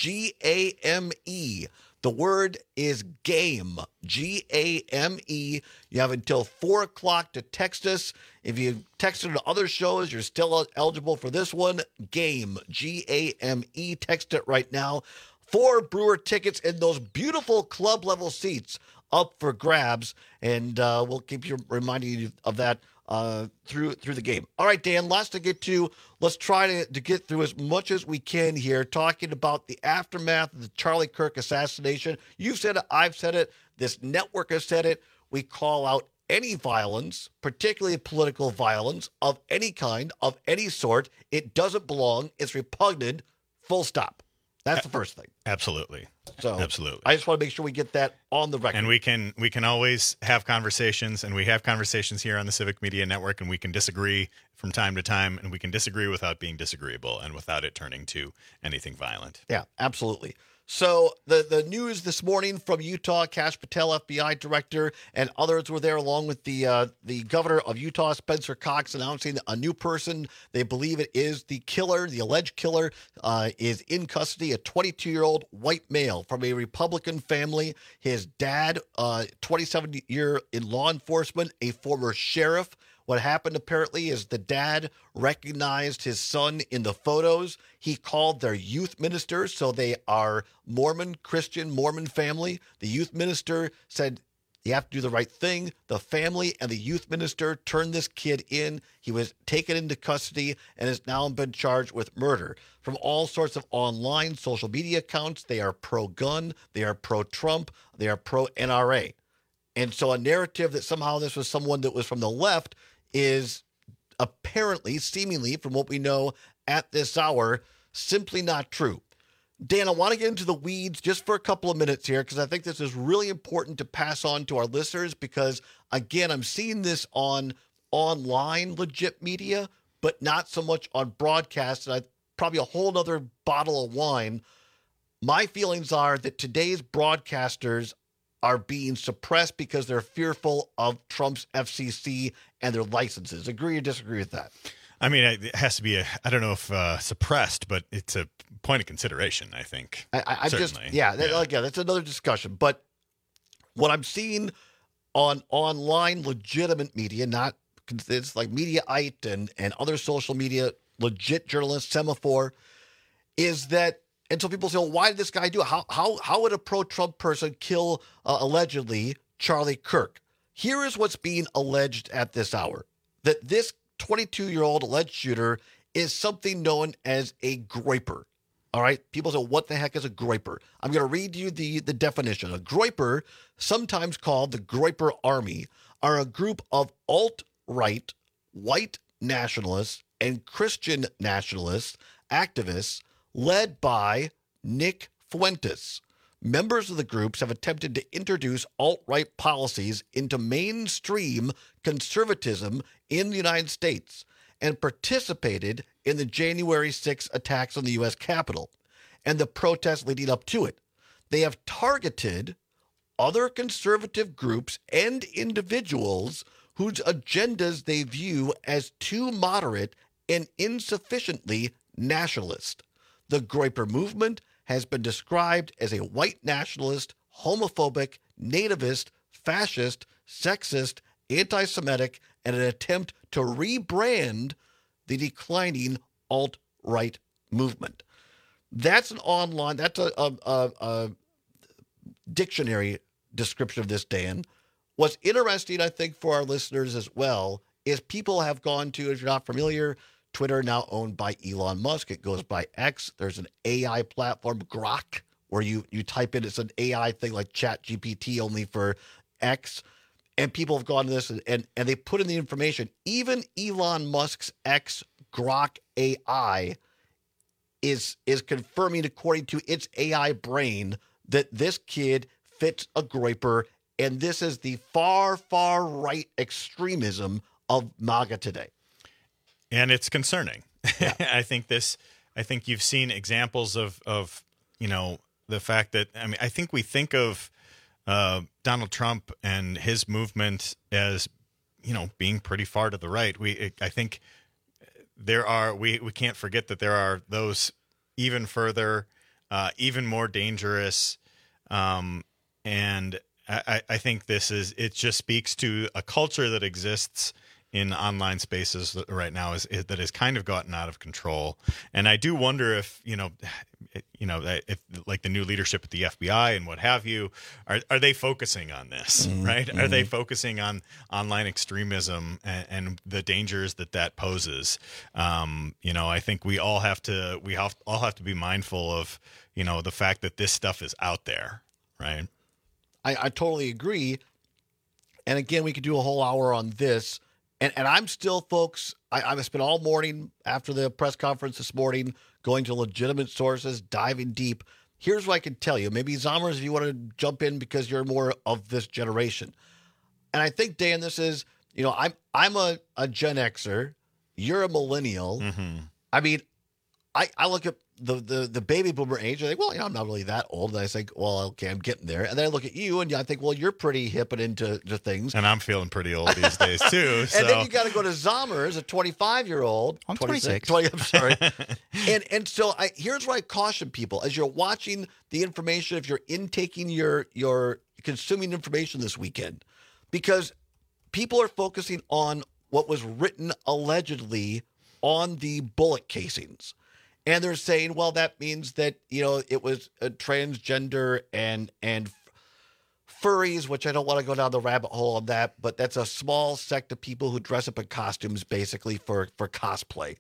GAME. The word is GAME. GAME. You have until 4 o'clock to text us. If you texted to other shows, you're still eligible for this one. GAME. GAME. Text it right now. 4 Brewer tickets in those beautiful club level seats up for grabs. And we'll keep you reminding you of that through the game. All right, Dan, lots to get to. Let's try to get through as much as we can here, talking about the aftermath of the Charlie Kirk assassination. You've said it, I've said it, this network has said it. We call out any violence, particularly political violence of any kind, of any sort. It doesn't belong. It's repugnant. Full stop. That's the first thing. Absolutely. So absolutely. I just want to make sure we get that on the record. And we can always have conversations, and we have conversations here on the Civic Media Network, and we can disagree from time to time, and we can disagree without being disagreeable and without it turning to anything violent. Yeah, absolutely. So the news this morning from Utah, Kash Patel, FBI director, and others were there, along with the governor of Utah, Spencer Cox, announcing a new person. They believe it is the killer. The alleged killer is in custody, a 22-year-old white male from a Republican family. His dad, 27-year in law enforcement, a former sheriff. What happened apparently is the dad recognized his son in the photos. He called their youth minister, so they are Mormon, Christian, Mormon family. The youth minister said, you have to do the right thing. The family and the youth minister turned this kid in. He was taken into custody and has now been charged with murder. From all sorts of online social media accounts, they are pro-gun, they are pro-Trump, they are pro-NRA. And so a narrative that somehow this was someone that was from the left is apparently, seemingly, from what we know at this hour, simply not true. Dan, I want to get into the weeds just for a couple of minutes here because I think this is really important to pass on to our listeners because, again, I'm seeing this on online legit media, but not so much on broadcast. And probably a whole other bottle of wine. My feelings are that today's broadcasters are being suppressed because they're fearful of Trump's FCC and their licenses. Agree or disagree with that? I mean, it has to be I don't know if suppressed, but it's a point of consideration, I think. I just, that's another discussion. But what I'm seeing on online legitimate media, not, it's like Mediaite and other social media, legit journalists, Semaphore, is that, and so people say, well, why did this guy do it? How would a pro-Trump person kill, allegedly, Charlie Kirk? Here is what's being alleged at this hour, that this 22-year-old alleged shooter is something known as a groyper. All right? People say, what the heck is a groyper? I'm going to read you the definition. A groyper, sometimes called the Groyper Army, are a group of alt-right, white nationalists, and Christian nationalists, activists, led by Nick Fuentes. Members of the groups have attempted to introduce alt-right policies into mainstream conservatism in the United States and participated in the January 6 attacks on the U.S. Capitol and the protests leading up to it. They have targeted other conservative groups and individuals whose agendas they view as too moderate and insufficiently nationalist. The Groyper movement has been described as a white nationalist, homophobic, nativist, fascist, sexist, anti-Semitic, and an attempt to rebrand the declining alt-right movement. That's a dictionary description of this, Dan. What's interesting, I think, for our listeners as well, is people have gone to, if you're not familiar, Twitter now owned by Elon Musk. It goes by X. There's an AI platform, Grok, where you type in, it's an AI thing like ChatGPT only for X. And people have gone to this and they put in the information. Even Elon Musk's X Grok AI is confirming, according to its AI brain, that this kid fits a groyper. And this is the far, far right extremism of MAGA today. And it's concerning. Yeah. I think you've seen examples of the fact that, I think we think of Donald Trump and his movement as, being pretty far to the right. I think we can't forget that there are those even further, even more dangerous. And I think it just speaks to a culture that exists in online spaces right now that has kind of gotten out of control. And I do wonder if, if like the new leadership at the FBI and what have you, are they focusing on this, right? Mm-hmm. Are they focusing on online extremism and the dangers that poses? I think we all have to be mindful of, the fact that this stuff is out there, right? I totally agree. And again, we could do a whole hour on this. And I'm still, folks, I've spent all morning after the press conference this morning going to legitimate sources, diving deep. Here's what I can tell you. Maybe Zommers, if you want to jump in because you're more of this generation. And I think, Dan, this is, I'm a Gen Xer. You're a millennial. Mm-hmm. I mean, I look at the baby boomer age. I think, well, I'm not really that old. And I think, well, okay, I'm getting there. And then I look at you, and I think, well, you're pretty hip and into things. And I'm feeling pretty old these days too. So. And then you got to go to Zommers, a 25-year-old. I'm 26. I'm sorry. and so here's what I caution people as you're watching the information. If you're intaking your consuming information this weekend, because people are focusing on what was written allegedly on the bullet casings. And they're saying, well, that means that, it was a transgender and furries, which I don't want to go down the rabbit hole on that, but that's a small sect of people who dress up in costumes basically for cosplay.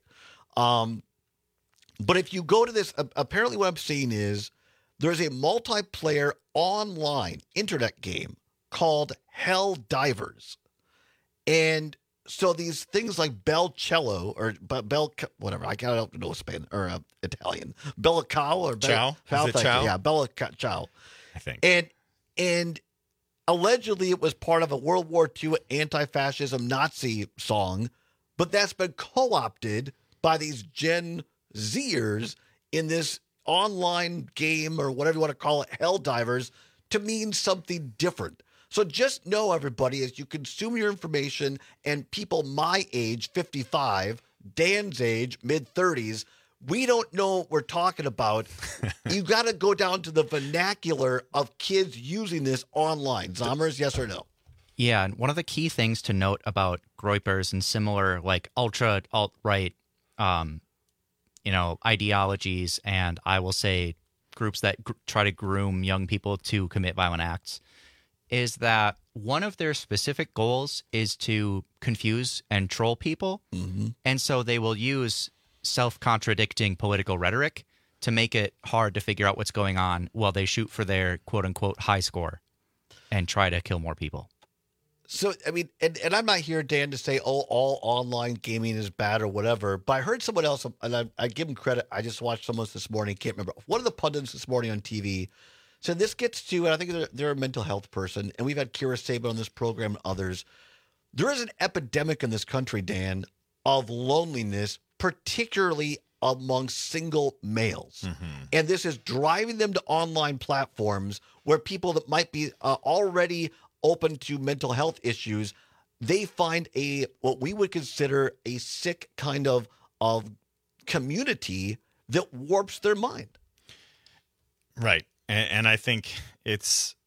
But if you go to this, apparently what I'm seeing is there's a multiplayer online internet game called Helldivers. And So these things like bel cello or bel whatever, I don't know Spain or Italian. Bella cow or chow? Chow, is it chow? Yeah, bella chow. I think. And allegedly it was part of a World War II anti-fascism Nazi song, but that's been co-opted by these Gen Zers in this online game or whatever you want to call it, Helldivers, to mean something different. So just know, everybody, as you consume your information, and people my age, 55, Dan's age, mid-30s, we don't know what we're talking about. You got to go down to the vernacular of kids using this online. Zommers, yes or no? Yeah, and one of the key things to note about Groypers and similar like ultra alt-right ideologies, and I will say groups that try to groom young people to commit violent acts, is that one of their specific goals is to confuse and troll people. Mm-hmm. And so they will use self-contradicting political rhetoric to make it hard to figure out what's going on while they shoot for their quote-unquote high score and try to kill more people. So, I mean, and I'm not here, Dan, to say, all online gaming is bad or whatever, but I heard someone else, and I give them credit. I just watched someone this morning, can't remember. One of the pundits this morning on TV said this gets to, and I think they're a mental health person, and we've had Kira Saba on this program and others. There is an epidemic in this country, Dan, of loneliness, particularly among single males. Mm-hmm. And this is driving them to online platforms where people that might be already open to mental health issues, they find what we would consider a sick kind of community that warps their mind. Right. And I think it's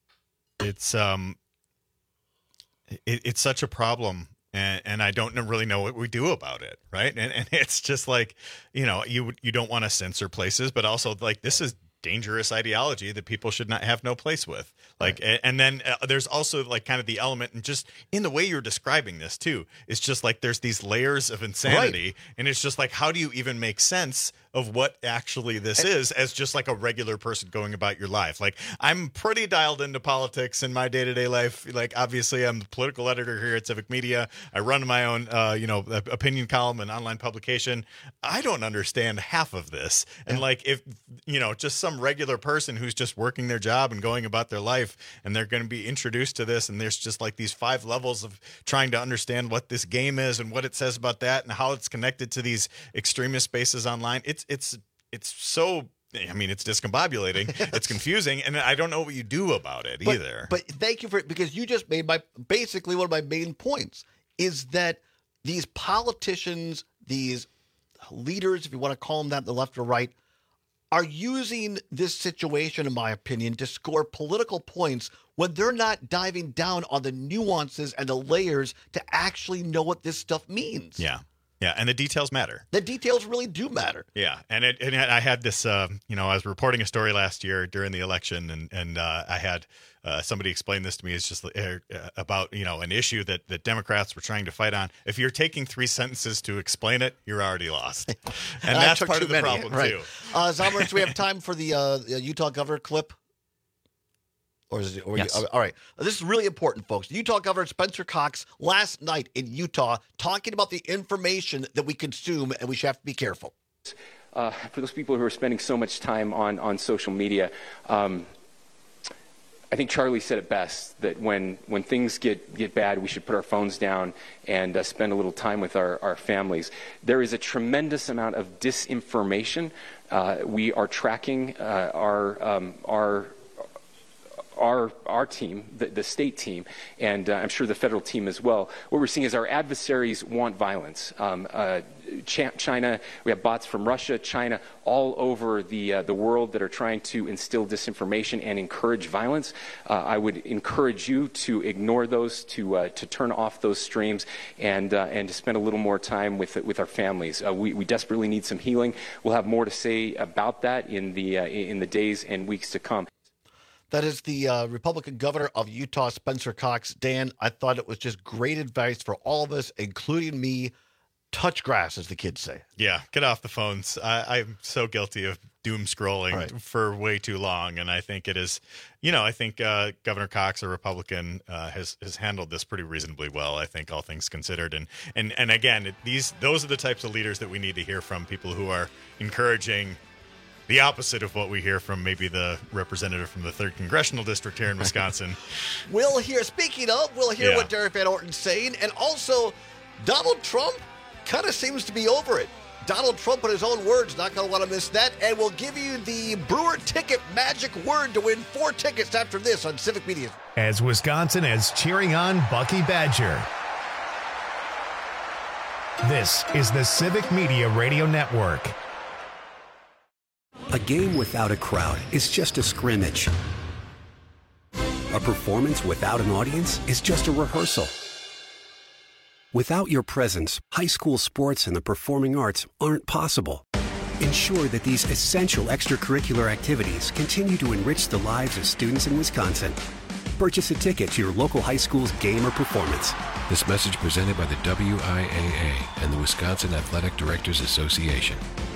such a problem, and I don't really know what we do about it, right? And it's just like, you don't want to censor places, but also like this is dangerous ideology that people should not have no place with. Like, right. And then there's also like kind of the element, and just in the way you're describing this too, it's just like there's these layers of insanity, right. And it's just like, how do you even make sense of what actually this is as just like a regular person going about your life? Like, I'm pretty dialed into politics in my day-to-day life. Like, obviously I'm the political editor here at Civic Media. I run my own, opinion column and online publication. I don't understand half of this. And like, if, just some regular person who's just working their job and going about their life, and they're going to be introduced to this, and there's just like these 5 levels of trying to understand what this game is and what it says about that and how it's connected to these extremist spaces online. It's so, I mean, it's discombobulating. It's confusing, and I don't know what you do about it either. But thank you for it, because you just made basically one of my main points is that these politicians, these leaders, if you want to call them that, the left or right, are using this situation, in my opinion, to score political points when they're not diving down on the nuances and the layers to actually know what this stuff means. Yeah. Yeah, and the details matter. The details really do matter. Yeah, and I had this, I was reporting a story last year during the election, and I had somebody explain this to me. It's just about, an issue that Democrats were trying to fight on. If you're taking 3 sentences to explain it, you're already lost. And that's part of the problem, too. Zommers, do we have time for the Utah governor clip? Or is it? Yes. All right. This is really important, folks. Utah Governor Spencer Cox last night in Utah talking about the information that we consume, and we should have to be careful. For those people who are spending so much time on social media, I think Charlie said it best, that when things get bad, we should put our phones down and spend a little time with our families. There is a tremendous amount of disinformation. We are tracking our team, the state team, and I'm sure the federal team as well. What we're seeing is our adversaries want violence. China, we have bots from Russia, China, all over the world that are trying to instill disinformation and encourage violence. I would encourage you to ignore those, to turn off those streams, and to spend a little more time with our families. We desperately need some healing. We'll have more to say about that in the days and weeks to come. That is the Republican governor of Utah, Spencer Cox. Dan, I thought it was just great advice for all of us, including me. touch grass, as the kids say. Yeah, get off the phones. I'm so guilty of doom scrolling for way too long, and I think it is. I think Governor Cox, a Republican, has handled this pretty reasonably well. I think, all things considered, and again, those are the types of leaders that we need to hear from. People who are encouraging the opposite of what we hear from maybe the representative from the 3rd Congressional District here in Wisconsin. We'll hear what Derek Van Orton's saying, and also Donald Trump kind of seems to be over it. Donald Trump, in his own words, not going to want to miss that. And we'll give you the Brewer Ticket magic word to win 4 tickets after this on Civic Media. As Wisconsin is cheering on Bucky Badger. This is the Civic Media Radio Network. A game without a crowd is just a scrimmage. A performance without an audience is just a rehearsal. Without your presence, high school sports and the performing arts aren't possible. Ensure that these essential extracurricular activities continue to enrich the lives of students in Wisconsin. Purchase a ticket to your local high school's game or performance. This message presented by the WIAA and the Wisconsin Athletic Directors Association.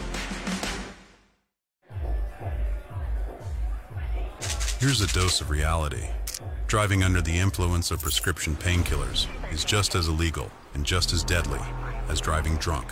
Here's a dose of reality. Driving under the influence of prescription painkillers is just as illegal and just as deadly as driving drunk.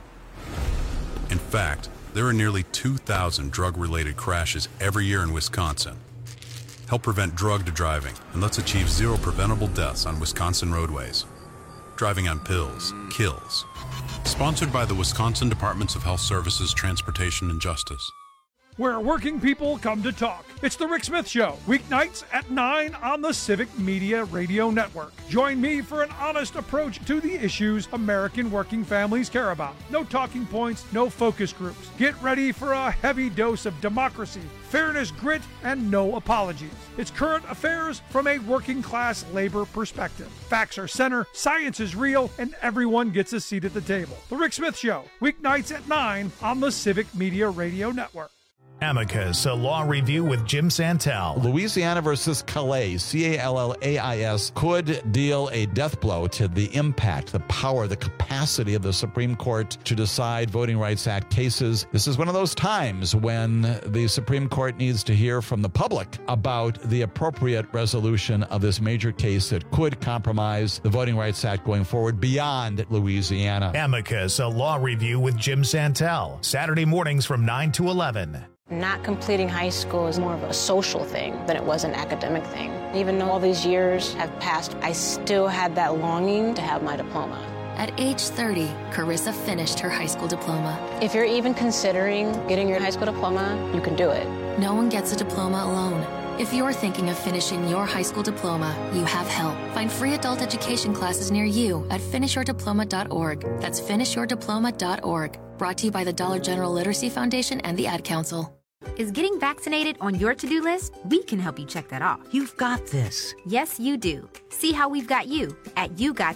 In fact, there are nearly 2,000 drug-related crashes every year in Wisconsin. Help prevent drug driving, and let's achieve 0 preventable deaths on Wisconsin roadways. Driving on pills kills. Sponsored by the Wisconsin Departments of Health Services, Transportation, and Justice. Where working people come to talk. It's the Rick Smith Show, weeknights at 9 on the Civic Media Radio Network. Join me for an honest approach to the issues American working families care about. No talking points, no focus groups. Get ready for a heavy dose of democracy, fairness, grit, and no apologies. It's current affairs from a working class labor perspective. Facts are center, science is real, and everyone gets a seat at the table. The Rick Smith Show, weeknights at 9 on the Civic Media Radio Network. Amicus, a law review with Jim Santel. Louisiana versus Calais, Callais, could deal a death blow to the impact, the power, the capacity of the Supreme Court to decide Voting Rights Act cases. This is one of those times when the Supreme Court needs to hear from the public about the appropriate resolution of this major case that could compromise the Voting Rights Act going forward beyond Louisiana. Amicus, a law review with Jim Santel. Saturday mornings from 9 to 11. Not completing high school is more of a social thing than it was an academic thing. Even though all these years have passed, I still had that longing to have my diploma. At age 30, Carissa finished her high school diploma. If you're even considering getting your high school diploma, you can do it. No one gets a diploma alone. If you're thinking of finishing your high school diploma, you have help. Find free adult education classes near you at finishyourdiploma.org. That's finishyourdiploma.org. Brought to you by the Dollar General Literacy Foundation and the Ad Council. Is getting vaccinated on your to-do list? We can help you check that off. You've got this. Yes, you do. See how we've got you at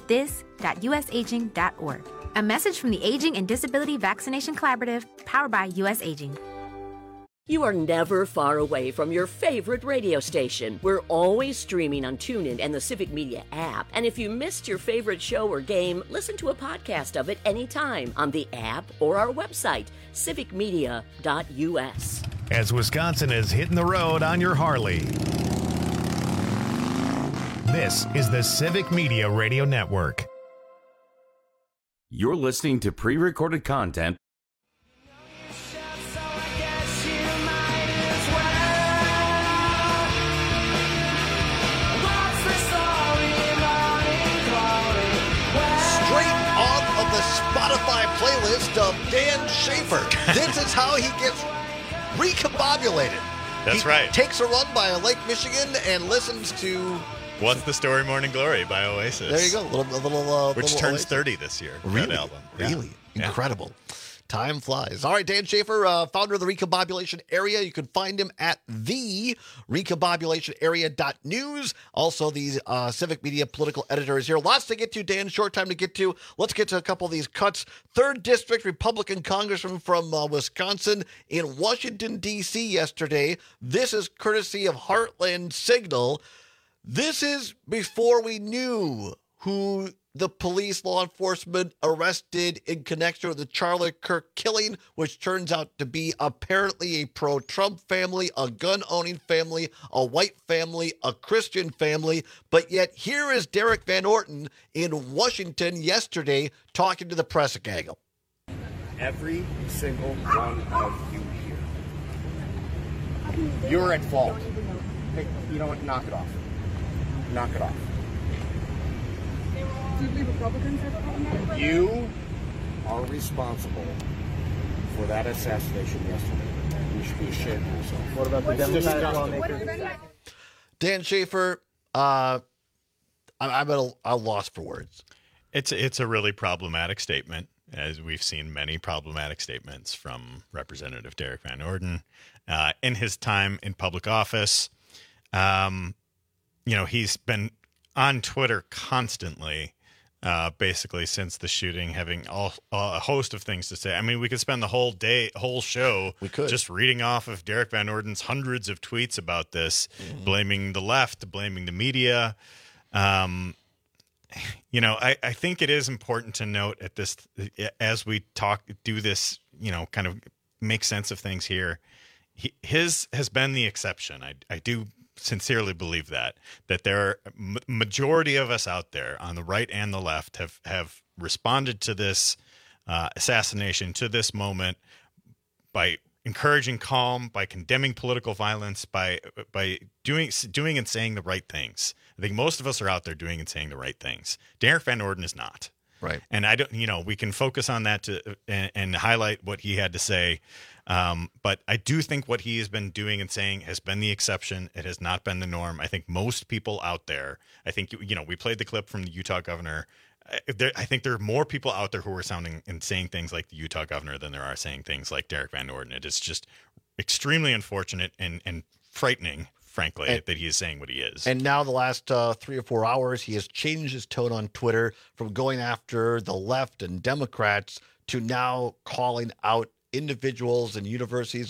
yougotthis.usaging.org. A message from the Aging and Disability Vaccination Collaborative, powered by US Aging. You are never far away from your favorite radio station. We're always streaming on TuneIn and the Civic Media app. And if you missed your favorite show or game, listen to a podcast of it anytime on the app or our website, civicmedia.us. As Wisconsin is hitting the road on your Harley. This is the Civic Media Radio Network. You're listening to pre-recorded content. Spotify playlist of Dan Schaefer. This is how he gets recombobulated. That's right. Takes a run by Lake Michigan and listens to What's the Story Morning Glory by Oasis. There you go. Which little turns Oasis. 30 this year. Really? That album. Really? Yeah. Incredible. Time flies. All right, Dan Schaefer, founder of the Recombobulation Area. You can find him at the recombobulationarea.news. Also, the Civic Media political editor is here. Lots to get to, Dan. Short time to get to. Let's get to a couple of these cuts. 3rd District Republican Congressman from Wisconsin in Washington, D.C. yesterday. This is courtesy of Heartland Signal. This is before we knew who the police, law enforcement arrested in connection with the Charlie Kirk killing, which turns out to be apparently a pro-Trump family, a gun-owning family, a white family, a Christian family. But yet here is Derek Van Orton in Washington yesterday talking to the press gaggle. Every single one of you here, you're at fault. Hey, you know what? Knock it off. Knock it off. Do you believe Republicans have a problem? You are responsible for that assassination yesterday. You should be ashamed of yourself. What about the Democratic lawmakers? Dan Schaefer, I'm at a loss for words. It's a really problematic statement, as we've seen many problematic statements from Representative Derek Van Orden in his time in public office. He's been on Twitter constantly, basically since the shooting, having a host of things to say. I mean, we could spend the whole show just reading off of Derek Van Orden's hundreds of tweets about this, blaming the left, blaming the media. I think it is important to note at this, as we do this, kind of make sense of things here. His has been the exception. I do sincerely believe that there are majority of us out there on the right and the left have responded to this assassination, to this moment, by encouraging calm, by condemning political violence, by doing and saying the right things. I think most of us are out there doing and saying the right things. Derek Van Orden is not. Right. And I don't, we can focus on that and highlight what he had to say. But I do think what he has been doing and saying has been the exception. It has not been the norm. I think most people out there, we played the clip from the Utah governor. I think there are more people out there who are sounding and saying things like the Utah governor than there are saying things like Derek Van Orden. It is just extremely unfortunate and frightening, frankly, that he is saying what he is. And now the last 3 or 4 hours, he has changed his tone on Twitter from going after the left and Democrats to now calling out individuals and universities,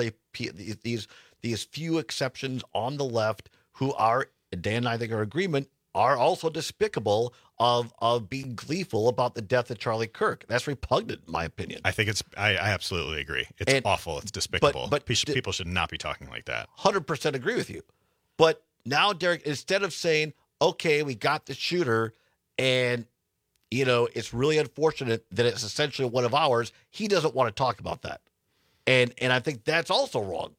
these few exceptions on the left who are, Dan and I think are in agreement, are also despicable of being gleeful about the death of Charlie Kirk. That's repugnant, in my opinion. I think I absolutely agree. It's awful. It's despicable. But people should not be talking like that. 100% agree with you. But now, Derek, instead of saying, okay, we got the shooter and, it's really unfortunate that it's essentially one of ours, he doesn't want to talk about that. And I think that's also wrong.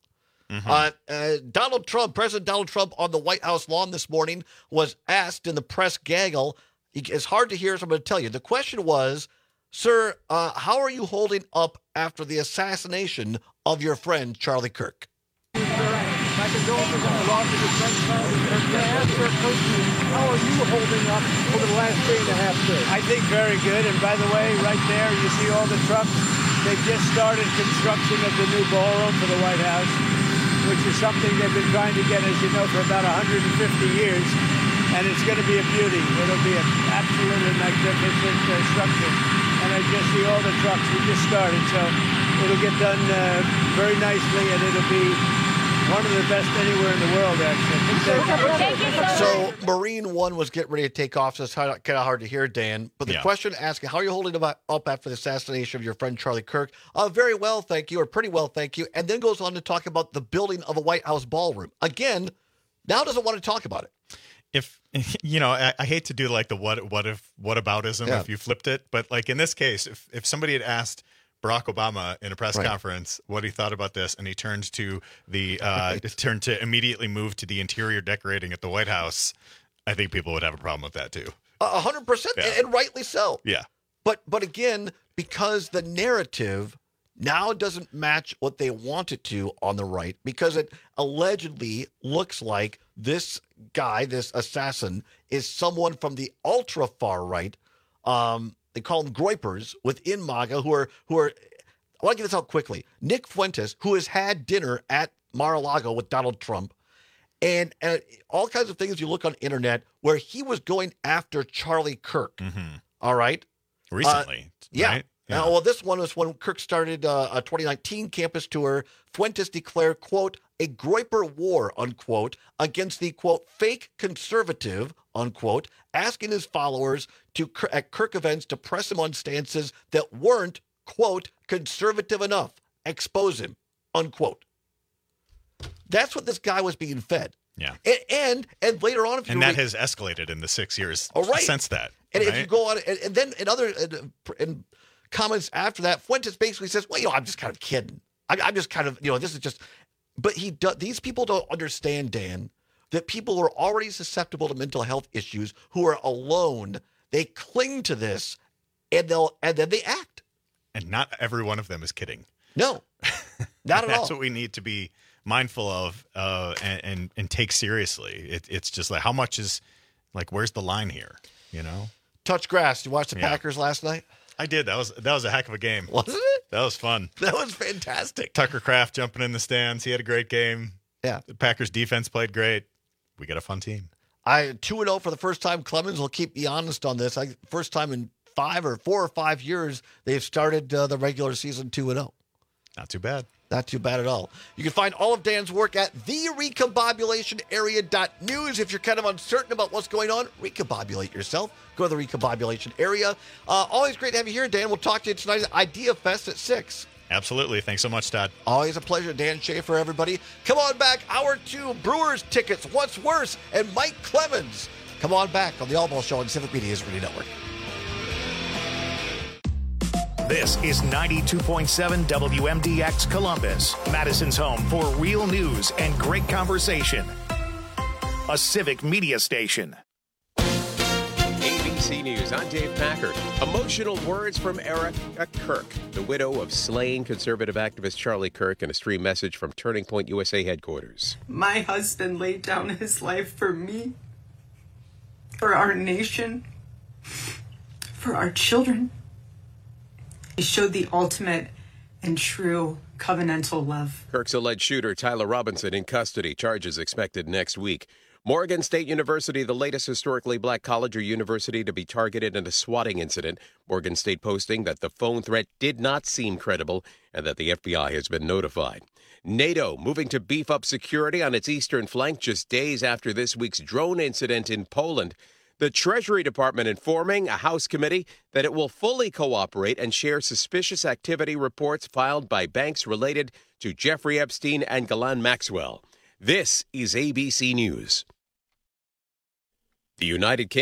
Mm-hmm. President Donald Trump on the White House lawn this morning was asked in the press gaggle. It's hard to hear, so I'm going to tell you. The question was, sir, how are you holding up after the assassination of your friend Charlie Kirk? My condolences on the loss of your friend Charlie Kirk. Can I ask you a question? How are you holding up over the last 3.5 days? I think very good. And by the way, right there, you see all the trucks. They've just started construction of the new ballroom for the White House, which is something they've been trying to get, as you know, for about 150 years. And it's going to be a beauty. It'll be an absolutely magnificent structure. And I just see all the trucks. We just started, so it'll get done very nicely, and it'll be one of the best anywhere in the world, actually. So Marine One was getting ready to take off, so it's kind of hard to hear, Dan. But the question asking, how are you holding up after the assassination of your friend Charlie Kirk? Very well, thank you, or pretty well, thank you. And then goes on to talk about the building of a White House ballroom. Again, now doesn't want to talk about it. If I hate to do like the whataboutism if you flipped it, but like in this case, if somebody had asked Barack Obama in a press conference what he thought about this, and he turned to immediately move to the interior decorating at the White House, I think people would have a problem with that too. 100%, and rightly so. Yeah. But again, because the narrative now doesn't match what they want it to on the right, because it allegedly looks like this guy, this assassin, is someone from the ultra far right. They call them groypers within MAGA who are. I want to get this out quickly. Nick Fuentes, who has had dinner at Mar-a-Lago with Donald Trump, and all kinds of things you look on the internet where he was going after Charlie Kirk. Mm-hmm. All right. Recently. Yeah. Right? Yeah. Well, this one was when Kirk started a 2019 campus tour. Fuentes declared, quote, a Groyper war, unquote, against the, quote, fake conservative, unquote, asking his followers at Kirk events to press him on stances that weren't, quote, conservative enough. Expose him, unquote. That's what this guy was being fed. Yeah. And later on, if you and that has escalated in the 6 years since that. And right? if you go on, and then in comments after that, Fuentes basically says, well, I'm just kind of kidding. I'm just kind of, this is just, but these people don't understand, Dan, that people who are already susceptible to mental health issues, who are alone, they cling to this and then they act. And not every one of them is kidding. No, not at all. That's what we need to be mindful of and take seriously. It's just like, how much is, like, where's the line here? Touch grass. You watched the Packers last night? I did. That was a heck of a game. Wasn't it? That was fun. That was fantastic. Tucker Kraft jumping in the stands. He had a great game. Yeah. The Packers defense played great. We got a fun team. 2-0 for the first time. Clemens will keep me honest on this. First time in 4 or 5 years they've started the regular season 2-0. Not too bad. Not too bad at all. You can find all of Dan's work at therecombobulationarea.news. If you're kind of uncertain about what's going on, recombobulate yourself. Go to the recombobulation area. Always great to have you here, Dan. We'll talk to you tonight at Idea Fest at 6. Absolutely. Thanks so much, Todd. Always a pleasure. Dan Schaefer, everybody. Come on back. Hour 2, Brewers tickets. What's worse? And Mike Clemens. Come on back on the All Ball Show on Civic Media's Radio Network. This is 92.7 WMDX Columbus, Madison's home for real news and great conversation. A Civic Media station. ABC News, I'm Dave Packard. Emotional words from Erica Kirk, the widow of slain conservative activist Charlie Kirk, in a stream message from Turning Point USA headquarters. My husband laid down his life for me, for our nation, for our children. He showed the ultimate and true covenantal love. Kirk's alleged shooter, Tyler Robinson, in custody. Charges expected next week. Morgan State University, the latest historically black college or university to be targeted in a swatting incident. Morgan State posting that the phone threat did not seem credible and that the FBI has been notified. NATO moving to beef up security on its eastern flank just days after this week's drone incident in Poland. The Treasury Department informing a House committee that it will fully cooperate and share suspicious activity reports filed by banks related to Jeffrey Epstein and Ghislaine Maxwell. This is ABC News. The United Kingdom